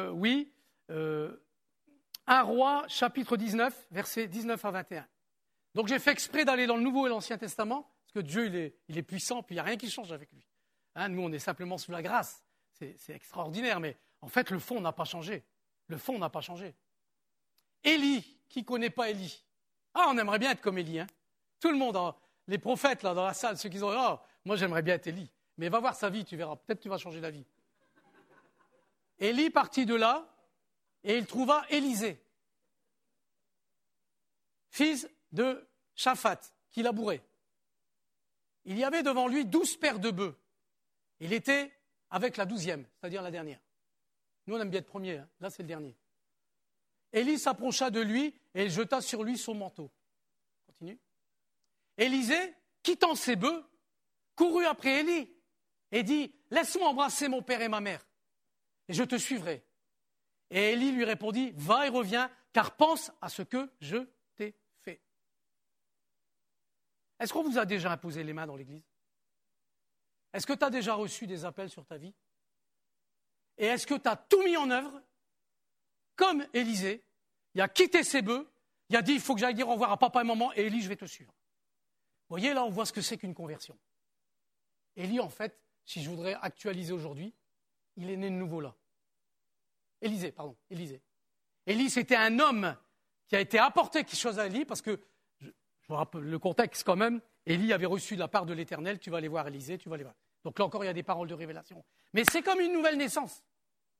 1 Roi, chapitre 19, versets 19 à 21. Donc j'ai fait exprès d'aller dans le Nouveau et l'Ancien Testament, parce que Dieu, il est puissant, puis il n'y a rien qui change avec lui. Nous, on est simplement sous la grâce. C'est extraordinaire, mais en fait, le fond n'a pas changé. Le fond n'a pas changé. Élie, qui ne connaît pas Élie? On aimerait bien être comme Élie. Tout le monde, les prophètes là dans la salle, ceux qui ont moi j'aimerais bien être Élie. Mais va voir sa vie, tu verras. Peut-être tu vas changer d'avis. Élie partit de là, et il trouva Élisée, fils de Shaphat, qui labourait. Il y avait devant lui 12 paires de bœufs. Il était avec la 12e, c'est-à-dire la dernière. Nous, on aime bien être premier, là c'est le dernier. Élie s'approcha de lui et il jeta sur lui son manteau. Continue. Élisée, quittant ses bœufs, courut après Élie et dit « Laisse-moi embrasser mon père et ma mère, et je te suivrai. » Et Élie lui répondit « Va et reviens, car pense à ce que je t'ai fait. » Est-ce qu'on vous a déjà imposé les mains dans l'église? Est-ce que tu as déjà reçu des appels sur ta vie? Et est-ce que tu as tout mis en œuvre? Comme Élisée, il a quitté ses bœufs, il a dit, il faut que j'aille dire au revoir à papa et maman, et Élie, je vais te suivre. Vous voyez, là, on voit ce que c'est qu'une conversion. Élie, en fait, si je voudrais actualiser aujourd'hui, il est né de nouveau là. Élisée. Élie, c'était un homme qui a été apporté quelque chose à Élie, parce que, je vous rappelle le contexte quand même, Élie avait reçu de la part de l'Éternel, tu vas aller voir Élisée, tu vas aller voir. Donc là encore, il y a des paroles de révélation. Mais c'est comme une nouvelle naissance.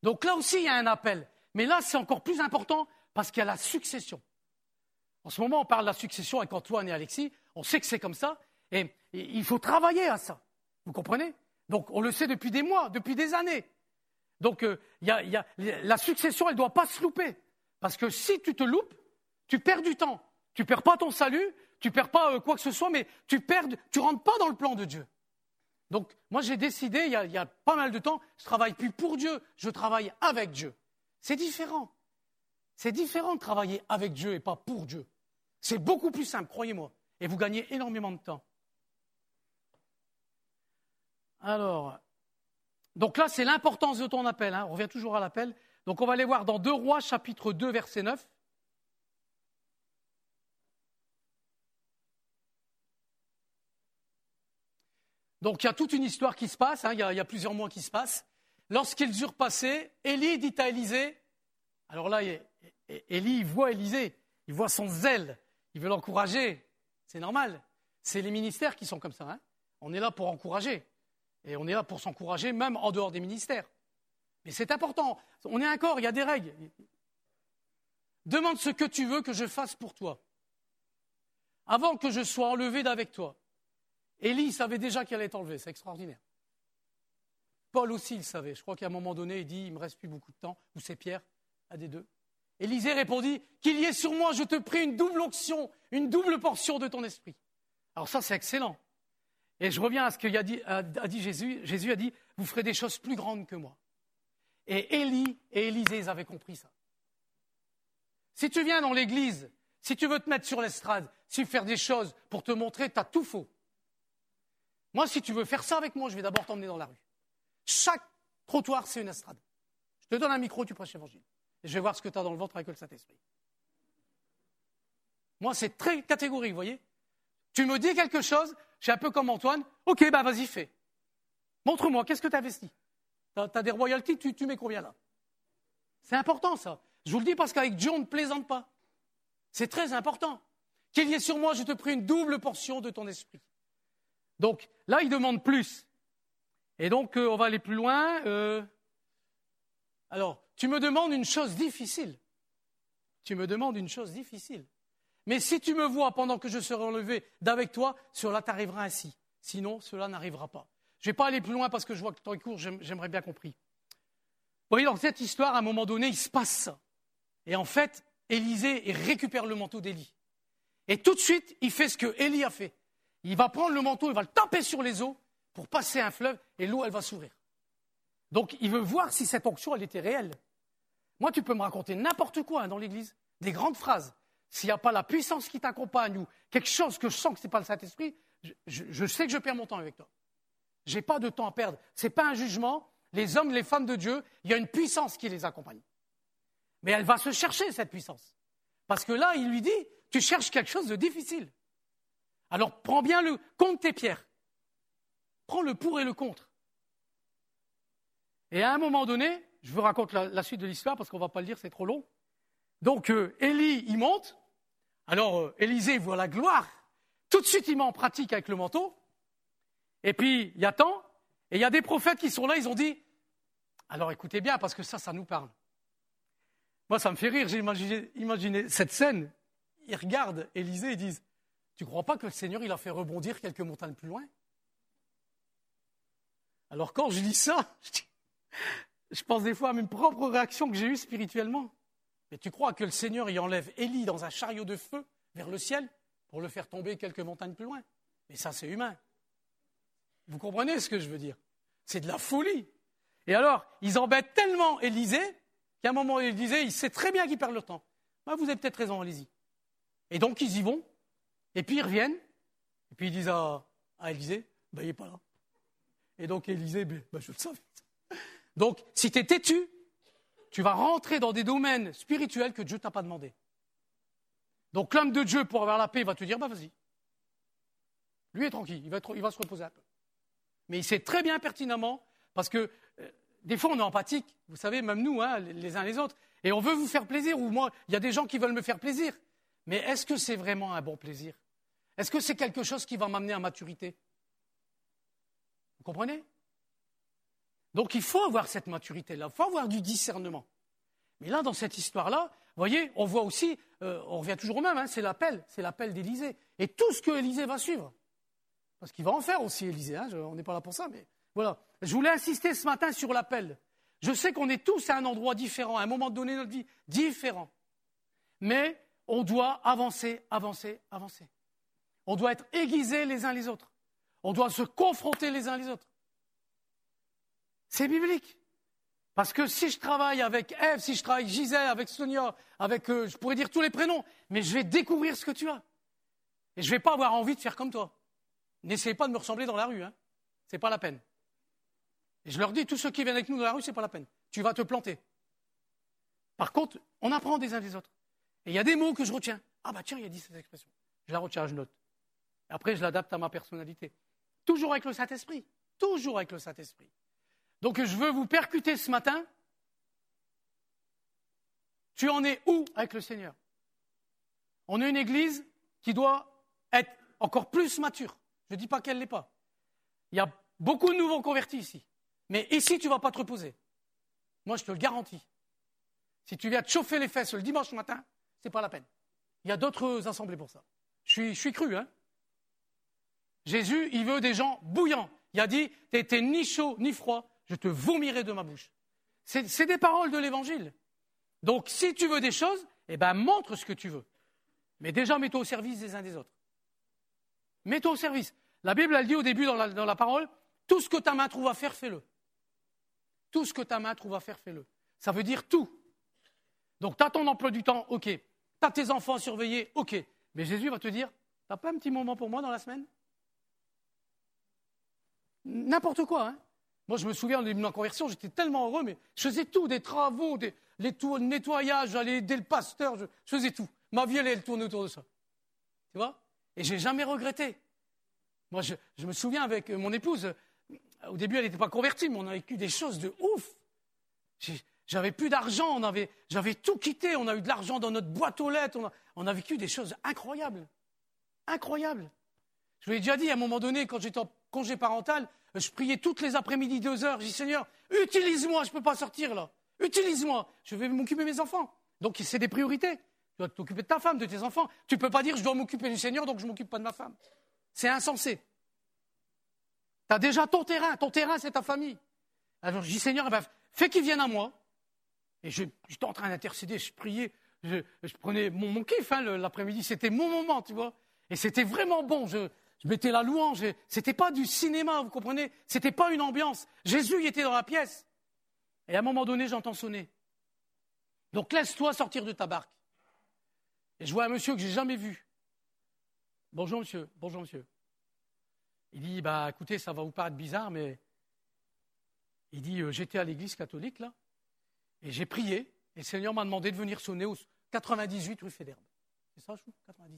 Donc là aussi, il y a un appel. Mais là, c'est encore plus important parce qu'il y a la succession. En ce moment, on parle de la succession avec Antoine et Alexis. On sait que c'est comme ça. Et il faut travailler à ça. Vous comprenez? Donc, on le sait depuis des mois, depuis des années. Donc, la succession, elle ne doit pas se louper. Parce que si tu te loupes, tu perds du temps. Tu ne perds pas ton salut, tu ne perds pas quoi que ce soit, mais tu ne rentres pas dans le plan de Dieu. Donc, moi, j'ai décidé, il y a pas mal de temps, je ne travaille plus pour Dieu, je travaille avec Dieu. C'est différent. C'est différent de travailler avec Dieu et pas pour Dieu. C'est beaucoup plus simple, croyez-moi. Et vous gagnez énormément de temps. Alors, donc là, c'est l'importance de ton appel. On revient toujours à l'appel. Donc, on va aller voir dans 2 Rois, chapitre 2, verset 9. Donc, il y a toute une histoire qui se passe. Il y a plusieurs mois qui se passent. Lorsqu'ils eurent passé, Élie dit à Élisée, alors là, Élie, il voit Élisée, il voit son zèle, il veut l'encourager. C'est normal. C'est les ministères qui sont comme ça. On est là pour encourager. Et on est là pour s'encourager, même en dehors des ministères. Mais c'est important. On est un corps, il y a des règles. Demande ce que tu veux que je fasse pour toi. Avant que je sois enlevé d'avec toi. Élie savait déjà qu'il allait être enlevé. C'est extraordinaire. Paul aussi il savait. Je crois qu'à un moment donné, il dit, il ne me reste plus beaucoup de temps. Ou c'est Pierre, un des deux. Élisée répondit, qu'il y ait sur moi, je te prie, une double onction, une double portion de ton esprit. Alors ça, c'est excellent. Et je reviens à ce qu'a dit Jésus. Jésus a dit, vous ferez des choses plus grandes que moi. Et Élie et Élisée, ils avaient compris ça. Si tu viens dans l'église, si tu veux te mettre sur l'estrade, si tu veux faire des choses pour te montrer, tu as tout faux. Moi, si tu veux faire ça avec moi, je vais d'abord t'emmener dans la rue. Chaque trottoir, c'est une estrade. Je te donne un micro, tu prêches l'évangile. Et je vais voir ce que tu as dans le ventre avec le Saint-Esprit. Moi, c'est très catégorique, vous voyez. Tu me dis quelque chose, je suis un peu comme Antoine. Ok, vas-y, fais. Montre-moi, qu'est-ce que tu investis? Tu as des royalties, tu mets combien là? C'est important, ça. Je vous le dis parce qu'avec Dieu, on ne plaisante pas. C'est très important. Qu'il y ait sur moi, je te prie, une double portion de ton esprit. Donc, là, il demande plus. Et donc, on va aller plus loin. Alors, tu me demandes une chose difficile. Tu me demandes une chose difficile. Mais si tu me vois pendant que je serai enlevé d'avec toi, cela t'arrivera ainsi. Sinon, cela n'arrivera pas. Je ne vais pas aller plus loin parce que je vois que le temps est court, j'aimerais bien compris. Vous voyez, dans cette histoire, à un moment donné, il se passe ça. Et en fait, Élisée récupère le manteau d'Élie. Et tout de suite, il fait ce que Élie a fait. Il va prendre le manteau, il va le taper sur les eaux pour passer un fleuve et l'eau, elle va s'ouvrir. Donc, il veut voir si cette onction, elle était réelle. Moi, tu peux me raconter n'importe quoi dans l'église, des grandes phrases. S'il n'y a pas la puissance qui t'accompagne ou quelque chose que je sens que ce n'est pas le Saint-Esprit, je sais que je perds mon temps avec toi. Je n'ai pas de temps à perdre. Ce n'est pas un jugement. Les hommes, les femmes de Dieu, il y a une puissance qui les accompagne. Mais elle va se chercher, cette puissance. Parce que là, il lui dit, tu cherches quelque chose de difficile. Alors, prends bien compte tes pierres. Prends le pour et le contre. Et à un moment donné, je vous raconte la suite de l'histoire parce qu'on ne va pas le lire, c'est trop long. Donc, Élie, il monte. Alors, Élisée voit la gloire. Tout de suite, il met en pratique avec le manteau. Et puis, il y a temps. Et il y a des prophètes qui sont là, ils ont dit, alors écoutez bien, parce que ça nous parle. Moi, ça me fait rire, j'ai imaginé cette scène. Ils regardent Élisée et disent, tu ne crois pas que le Seigneur, il a fait rebondir quelques montagnes plus loin? Alors quand je lis ça, je pense des fois à mes propres réactions que j'ai eues spirituellement. Mais tu crois que le Seigneur y enlève Élie dans un chariot de feu vers le ciel pour le faire tomber quelques montagnes plus loin? Mais ça, c'est humain. Vous comprenez ce que je veux dire? C'est de la folie. Et alors, ils embêtent tellement Élisée qu'à un moment, Élisée, il sait très bien qu'il perd le temps. Vous avez peut-être raison, allez-y. Et donc, ils y vont. Et puis, ils reviennent. Et puis, ils disent à Élisée, il n'est pas là. Et donc, Élisée, je le savais. Donc, si tu es têtu, tu vas rentrer dans des domaines spirituels que Dieu ne t'a pas demandé. Donc, l'homme de Dieu, pour avoir la paix, il va te dire, vas-y. Lui est tranquille, il va se reposer un peu. Mais il sait très bien pertinemment, parce que des fois, on est empathique, vous savez, même nous, les uns les autres, et on veut vous faire plaisir, ou moi, il y a des gens qui veulent me faire plaisir. Mais est-ce que c'est vraiment un bon plaisir? Est-ce que c'est quelque chose qui va m'amener à maturité? Vous comprenez? Donc il faut avoir cette maturité-là, il faut avoir du discernement. Mais là, dans cette histoire-là, vous voyez, on voit aussi, on revient toujours au même, hein, c'est l'appel d'Élisée. Et tout ce que Élisée va suivre. Parce qu'il va en faire aussi, Élisée, hein, on n'est pas là pour ça, mais voilà. Je voulais insister ce matin sur l'appel. Je sais qu'on est tous à un endroit différent, à un moment donné de notre vie, différent. Mais on doit avancer, avancer, avancer. On doit être aiguisés les uns les autres. On doit se confronter les uns les autres. C'est biblique. Parce que si je travaille avec Ève, si je travaille avec Gisèle, avec Sonia, avec, je pourrais dire tous les prénoms, mais je vais découvrir ce que tu as. Et je ne vais pas avoir envie de faire comme toi. N'essayez pas de me ressembler dans la rue, hein. Ce n'est pas la peine. Et je leur dis, tous ceux qui viennent avec nous dans la rue, ce n'est pas la peine. Tu vas te planter. Par contre, on apprend des uns des autres. Et il y a des mots que je retiens. Ah bah tiens, il a dit cette expression. Je la retiens, je note. Et après, je l'adapte à ma personnalité. Toujours avec le Saint-Esprit. Toujours avec le Saint-Esprit. Donc je veux vous percuter ce matin. Tu en es où avec le Seigneur? On est une église qui doit être encore plus mature. Je ne dis pas qu'elle ne l'est pas. Il y a beaucoup de nouveaux convertis ici. Mais ici, tu ne vas pas te reposer. Moi, je te le garantis. Si tu viens te chauffer les fesses le dimanche matin, ce n'est pas la peine. Il y a d'autres assemblées pour ça. Je suis cru, hein. Jésus, il veut des gens bouillants. Il a dit, tu n'étais ni chaud ni froid, je te vomirai de ma bouche. C'est des paroles de l'Évangile. Donc, si tu veux des choses, eh ben, montre ce que tu veux. Mais déjà, mets-toi au service des uns des autres. Mets-toi au service. La Bible, elle dit au début dans la parole, tout ce que ta main trouve à faire, fais-le. Tout ce que ta main trouve à faire, fais-le. Ça veut dire tout. Donc, tu as ton emploi du temps, ok. Tu as tes enfants à surveiller, ok. Mais Jésus va te dire, tu n'as pas un petit moment pour moi dans la semaine? N'importe quoi, hein. Moi, je me souviens, au début de ma conversion, j'étais tellement heureux, mais je faisais tout, des travaux, le nettoyage, j'allais aider le pasteur, je faisais tout. Ma vie, elle tournait autour de ça. Tu vois? Et je n'ai jamais regretté. Moi, je me souviens avec mon épouse, au début, elle n'était pas convertie, mais on a vécu des choses de ouf. J'avais plus d'argent, j'avais tout quitté, on a eu de l'argent dans notre boîte aux lettres, on a vécu des choses incroyables. Incroyables. Je vous l'ai déjà dit, à un moment donné, quand j'étais en congé parental, je priais toutes les après-midi 2 heures. Je dis, Seigneur, utilise-moi, je ne peux pas sortir là. Utilise-moi, je vais m'occuper de mes enfants. Donc, c'est des priorités. Tu dois t'occuper de ta femme, de tes enfants. Tu ne peux pas dire, je dois m'occuper du Seigneur, donc je ne m'occupe pas de ma femme. C'est insensé. Tu as déjà ton terrain, c'est ta famille. Alors, je dis, Seigneur, fais qu'ils viennent à moi. Et j'étais en train d'intercéder, je priais, je prenais mon kiff, hein, l'après-midi, c'était mon moment, tu vois. Et c'était vraiment bon, je mettais la louange, c'était pas du cinéma, vous comprenez, c'était pas une ambiance. Jésus, il était dans la pièce. Et à un moment donné, j'entends sonner. Donc laisse-toi sortir de ta barque. Et je vois un monsieur que j'ai jamais vu. Bonjour monsieur, bonjour monsieur. Il dit, écoutez, ça va vous paraître bizarre, mais il dit, j'étais à l'église catholique, là, et j'ai prié, et le Seigneur m'a demandé de venir sonner au 98 rue Fédherbe. C'est ça, je trouve 98.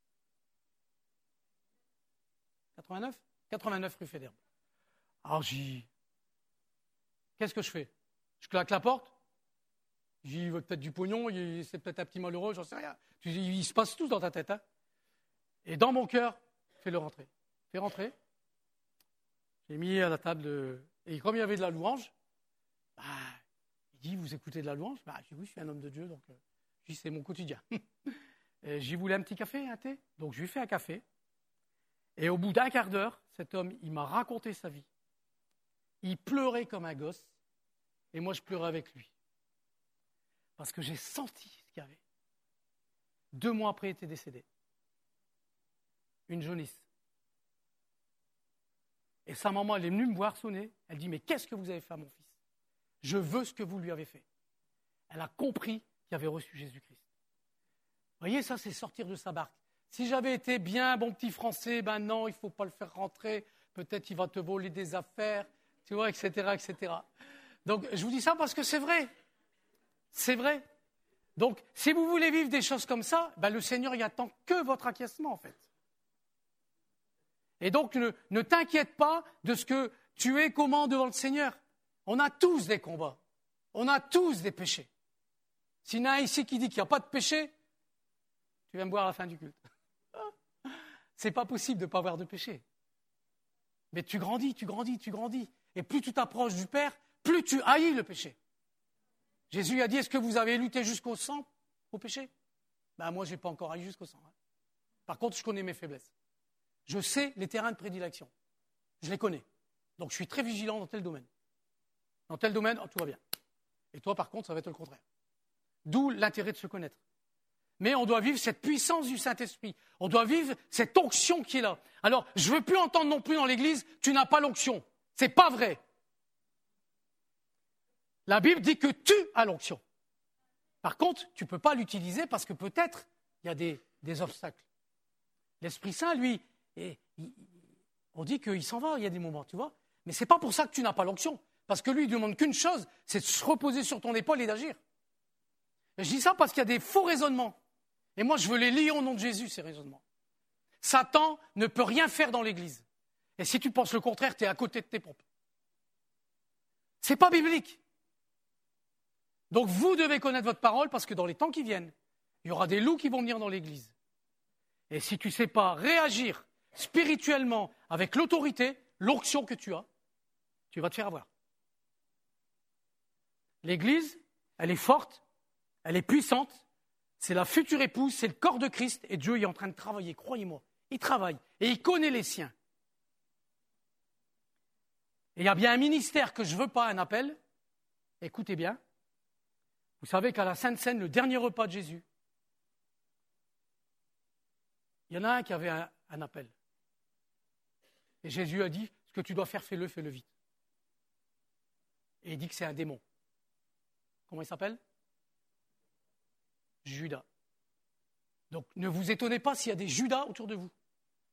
89 89 rue Fédherbe. Alors qu'est-ce que je fais? Je claque la porte. J'y veux peut-être du pognon, c'est peut-être un petit malheureux, j'en sais rien. Il se passe tout dans ta tête. Hein. Et dans mon cœur, fais-le rentrer. Fais rentrer. J'ai mis à la table, et comme il y avait de la louange, il dit, vous écoutez de la louange? J'ai dit, oui, je suis un homme de Dieu, donc c'est mon quotidien. J'y voulais un petit café, un thé, donc je lui fais un café. Et au bout d'un quart d'heure, cet homme, il m'a raconté sa vie. Il pleurait comme un gosse, et moi je pleurais avec lui. Parce que j'ai senti ce qu'il y avait. 2 mois après, il était décédé. Une jaunisse. Et sa maman, elle est venue me voir sonner. Elle dit, mais qu'est-ce que vous avez fait à mon fils? Je veux ce que vous lui avez fait. Elle a compris qu'il avait reçu Jésus-Christ. Vous voyez, ça, c'est sortir de sa barque. Si j'avais été bien bon petit français, non, il ne faut pas le faire rentrer. Peut-être il va te voler des affaires, tu vois, etc., etc. Donc, je vous dis ça parce que c'est vrai. C'est vrai. Donc, si vous voulez vivre des choses comme ça, le Seigneur, il attend que votre acquiescement, en fait. Et donc, ne t'inquiète pas de ce que tu es comment devant le Seigneur. On a tous des combats. On a tous des péchés. S'il y en a un ici qui dit qu'il n'y a pas de péché, tu viens me voir à la fin du culte. C'est pas possible de ne pas avoir de péché. Mais tu grandis, tu grandis, tu grandis. Et plus tu t'approches du Père, plus tu haïs le péché. Jésus a dit, est-ce que vous avez lutté jusqu'au sang au péché? Moi, je n'ai pas encore haï jusqu'au sang. Par contre, je connais mes faiblesses. Je sais les terrains de prédilection. Je les connais. Donc, je suis très vigilant dans tel domaine. Dans tel domaine, tout va bien. Et toi, par contre, ça va être le contraire. D'où l'intérêt de se connaître. Mais on doit vivre cette puissance du Saint-Esprit. On doit vivre cette onction qui est là. Alors, je ne veux plus entendre non plus dans l'Église, tu n'as pas l'onction. Ce n'est pas vrai. La Bible dit que tu as l'onction. Par contre, tu ne peux pas l'utiliser parce que peut-être il y a des obstacles. L'Esprit Saint, lui, on dit qu'il s'en va, il y a des moments, tu vois. Mais ce n'est pas pour ça que tu n'as pas l'onction. Parce que lui, il ne demande qu'une chose, c'est de se reposer sur ton épaule et d'agir. Et je dis ça parce qu'il y a des faux raisonnements. Et moi, je veux les lier au nom de Jésus, ces raisonnements. Satan ne peut rien faire dans l'Église. Et si tu penses le contraire, tu es à côté de tes pompes. Ce n'est pas biblique. Donc vous devez connaître votre parole parce que dans les temps qui viennent, il y aura des loups qui vont venir dans l'Église. Et si tu ne sais pas réagir spirituellement avec l'autorité, l'onction que tu as, tu vas te faire avoir. L'Église, elle est forte, elle est puissante, c'est la future épouse, c'est le corps de Christ, et Dieu est en train de travailler, croyez-moi. Il travaille, et il connaît les siens. Et il y a bien un ministère que je ne veux pas, un appel. Écoutez bien. Vous savez qu'à la Sainte Seine, le dernier repas de Jésus, il y en a un qui avait un appel. Et Jésus a dit, ce que tu dois faire, fais-le vite. Et il dit que c'est un démon. Comment il s'appelle? Judas. Donc ne vous étonnez pas s'il y a des Judas autour de vous.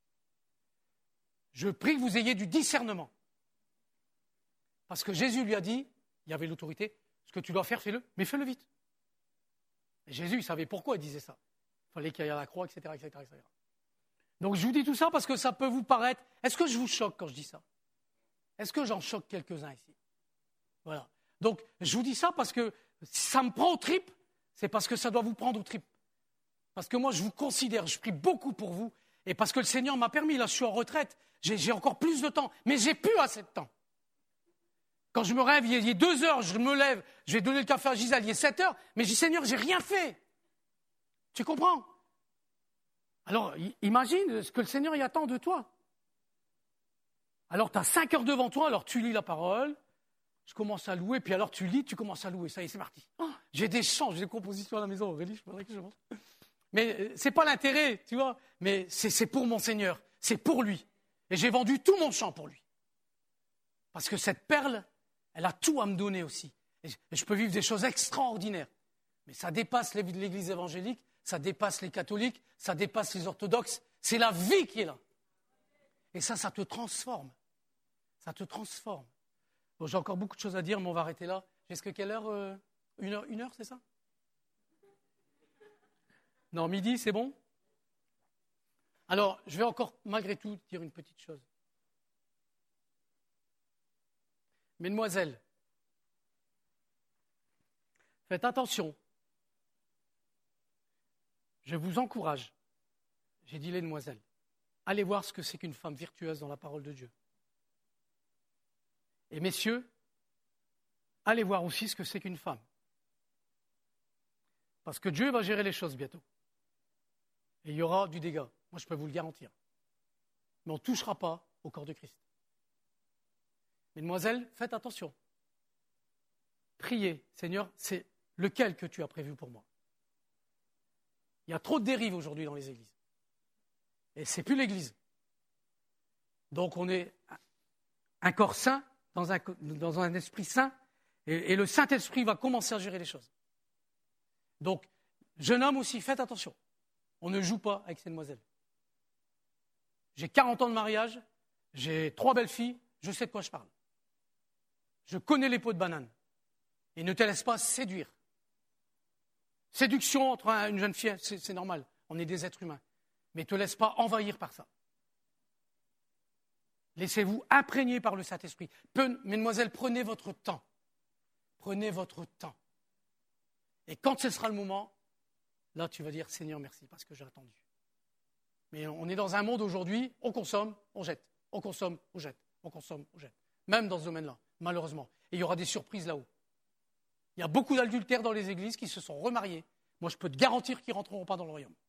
Je prie que vous ayez du discernement. Parce que Jésus lui a dit, il y avait l'autorité, ce que tu dois faire, fais-le, mais fais-le vite. Et Jésus, il savait pourquoi il disait ça. Il fallait qu'il y ait à la croix, etc., etc., etc. Donc je vous dis tout ça parce que ça peut vous paraître... Est-ce que je vous choque quand je dis ça? Est-ce que j'en choque quelques-uns ici? Voilà. Donc je vous dis ça parce que si ça me prend aux tripes, c'est parce que ça doit vous prendre aux tripes. Parce que moi, je vous considère, je prie beaucoup pour vous, et parce que le Seigneur m'a permis, là, je suis en retraite, j'ai encore plus de temps, mais j'ai plus assez de temps. Quand je me rêve, il y a 2 heures, je me lève, je vais donner le café à Gisèle, il y a 7 heures, mais je dis, Seigneur, j'ai rien fait. Tu comprends? Alors, imagine ce que le Seigneur y attend de toi. Alors, tu as 5 heures devant toi, alors tu lis la parole, je commence à louer, puis alors tu lis, tu commences à louer, ça y est, c'est parti. Oh, j'ai des chants, j'ai des compositions à la maison, Aurélie, je voudrais que je monte. Mais ce n'est pas l'intérêt, tu vois, mais c'est pour mon Seigneur, c'est pour lui. Et j'ai vendu tout mon chant pour lui. Parce que cette perle, elle a tout à me donner aussi. Et je peux vivre des choses extraordinaires. Mais ça dépasse l'Église évangélique, ça dépasse les catholiques, ça dépasse les orthodoxes. C'est la vie qui est là. Et ça te transforme. Ça te transforme. Bon, j'ai encore beaucoup de choses à dire, mais on va arrêter là. Jusqu'à quelle heure? Une heure, c'est ça? Non, midi, c'est bon? Alors, je vais encore, malgré tout, dire une petite chose. Mesdemoiselles, faites attention. Je vous encourage, j'ai dit les demoiselles, allez voir ce que c'est qu'une femme virtueuse dans la parole de Dieu. Et messieurs, allez voir aussi ce que c'est qu'une femme. Parce que Dieu va gérer les choses bientôt. Et il y aura du dégât. Moi, je peux vous le garantir. Mais on ne touchera pas au corps de Christ. Mesdemoiselles, faites attention. Priez, Seigneur, c'est lequel que tu as prévu pour moi? Il y a trop de dérives aujourd'hui dans les églises. Et ce n'est plus l'église. Donc on est un corps saint, dans un esprit saint, et le Saint-Esprit va commencer à gérer les choses. Donc, jeune homme aussi, faites attention. On ne joue pas avec ces demoiselles. J'ai 40 ans de mariage, j'ai 3 belles filles, je sais de quoi je parle. Je connais les peaux de banane. Et ne te laisse pas séduire. Séduction entre une jeune fille, c'est normal, on est des êtres humains. Mais ne te laisse pas envahir par ça. Laissez-vous imprégner par le Saint-Esprit. Mesdemoiselles, prenez votre temps. Prenez votre temps. Et quand ce sera le moment, là tu vas dire, Seigneur, merci, parce que j'ai attendu. Mais on est dans un monde aujourd'hui, on consomme, on jette. On consomme, on jette. On consomme, on jette. même dans ce domaine-là, malheureusement. Et il y aura des surprises là-haut. Il y a beaucoup d'adultères dans les églises qui se sont remariés. Moi, je peux te garantir qu'ils ne rentreront pas dans le royaume.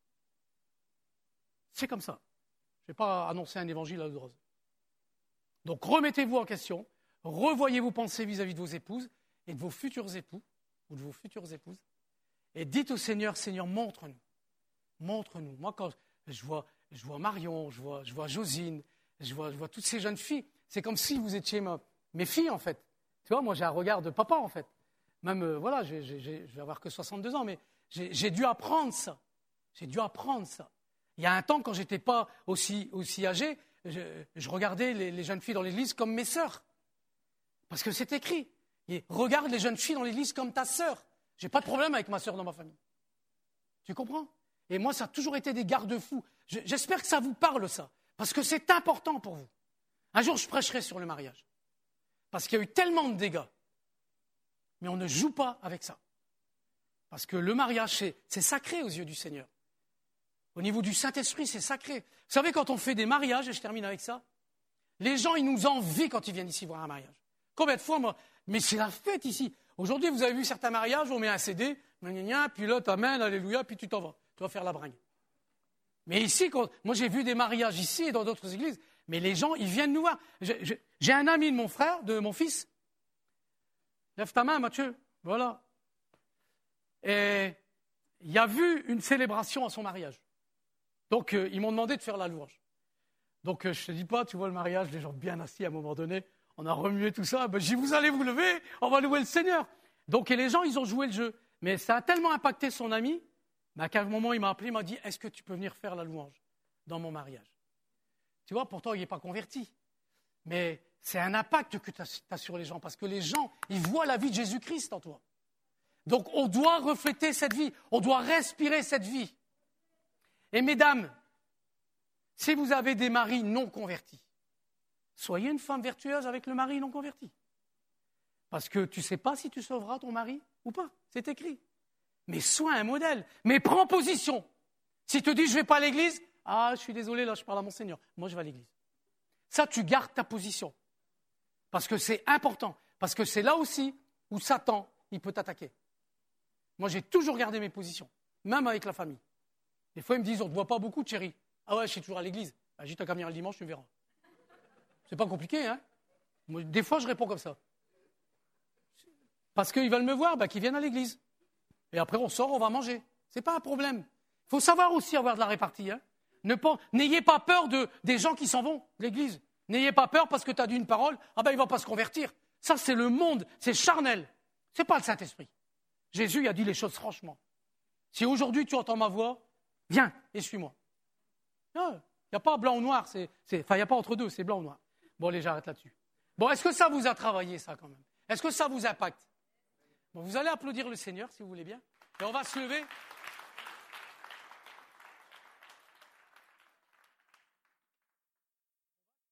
C'est comme ça. Je ne vais pas annoncer un évangile à l'eau de rose. Donc, remettez-vous en question, revoyez vos pensées vis-à-vis de vos épouses et de vos futurs époux, ou de vos futures épouses, et dites au Seigneur, Seigneur, montre-nous. Montre-nous. Moi, quand je vois Marion, je vois Josine, je vois toutes ces jeunes filles, c'est comme si vous étiez mes filles, en fait. Tu vois, moi, j'ai un regard de papa, en fait. Même, voilà, je vais avoir que 62 ans, mais j'ai dû apprendre ça. J'ai dû apprendre ça. Il y a un temps, quand je n'étais pas aussi âgé, je regardais les jeunes filles dans l'église comme mes sœurs. Parce que c'est écrit. Et regarde les jeunes filles dans l'église comme ta sœur. Je n'ai pas de problème avec ma sœur dans ma famille. Tu comprends? Et moi, ça a toujours été des garde-fous. J'espère que ça vous parle, ça. Parce que c'est important pour vous. Un jour, je prêcherai sur le mariage. Parce qu'il y a eu tellement de dégâts. Mais on ne joue pas avec ça. Parce que le mariage, c'est sacré aux yeux du Seigneur. Au niveau du Saint-Esprit, c'est sacré. Vous savez, quand on fait des mariages, et je termine avec ça, les gens, ils nous envient quand ils viennent ici voir un mariage. Combien de fois, moi, mais c'est la fête ici. Aujourd'hui, vous avez vu certains mariages, on met un CD, puis là, t'amènes, alléluia, puis tu t'en vas. Tu vas faire la bringue. Mais ici, moi, j'ai vu des mariages ici et dans d'autres églises, mais les gens, ils viennent nous voir. J'ai un ami de mon frère, de mon fils. Lève ta main, Mathieu. Voilà. Et il a vu une célébration à son mariage. Donc, ils m'ont demandé de faire la louange. Donc, je ne te dis pas, tu vois le mariage, les gens bien assis à un moment donné, on a remué tout ça, ben, j'ai dit, vous allez vous lever, on va louer le Seigneur. Donc, et les gens, ils ont joué le jeu. Mais ça a tellement impacté son ami, qu'à un moment, il m'a appelé, il m'a dit, est-ce que tu peux venir faire la louange dans mon mariage? Tu vois, pourtant, il n'est pas converti. Mais c'est un impact que tu as sur les gens, parce que les gens, ils voient la vie de Jésus-Christ en toi. Donc, on doit refléter cette vie, on doit respirer cette vie. Et mesdames, si vous avez des maris non convertis, soyez une femme vertueuse avec le mari non converti. Parce que tu ne sais pas si tu sauveras ton mari ou pas, c'est écrit. Mais sois un modèle, mais prends position. Si tu te dis je ne vais pas à l'église, je suis désolé, là je parle à mon Seigneur, moi je vais à l'église. Ça, tu gardes ta position. Parce que c'est important, parce que c'est là aussi où Satan, il peut t'attaquer. Moi j'ai toujours gardé mes positions, même avec la famille. Des fois, ils me disent, on ne te voit pas beaucoup, chérie. Ah ouais, je suis toujours à l'église. J'ai ta caméra le dimanche, tu verras. C'est pas compliqué, hein? Moi, des fois, je réponds comme ça. Parce qu'ils veulent me voir, qu'ils viennent à l'église. Et après, on sort, on va manger. C'est pas un problème. Il faut savoir aussi avoir de la répartie. Hein? N'ayez pas peur des gens qui s'en vont de l'église. N'ayez pas peur parce que tu as dit une parole, il ne va pas se convertir. Ça, c'est le monde, c'est charnel. Ce n'est pas le Saint-Esprit. Jésus a dit les choses franchement. Si aujourd'hui tu entends ma voix, viens et suis-moi. Il n'y a pas blanc ou noir, il n'y a pas entre deux, c'est blanc ou noir. Bon, allez, j'arrête là-dessus. Bon, est-ce que ça vous a travaillé, ça, quand même? Est-ce que ça vous impacte? Bon, vous allez applaudir le Seigneur, si vous voulez bien. Et on va se lever.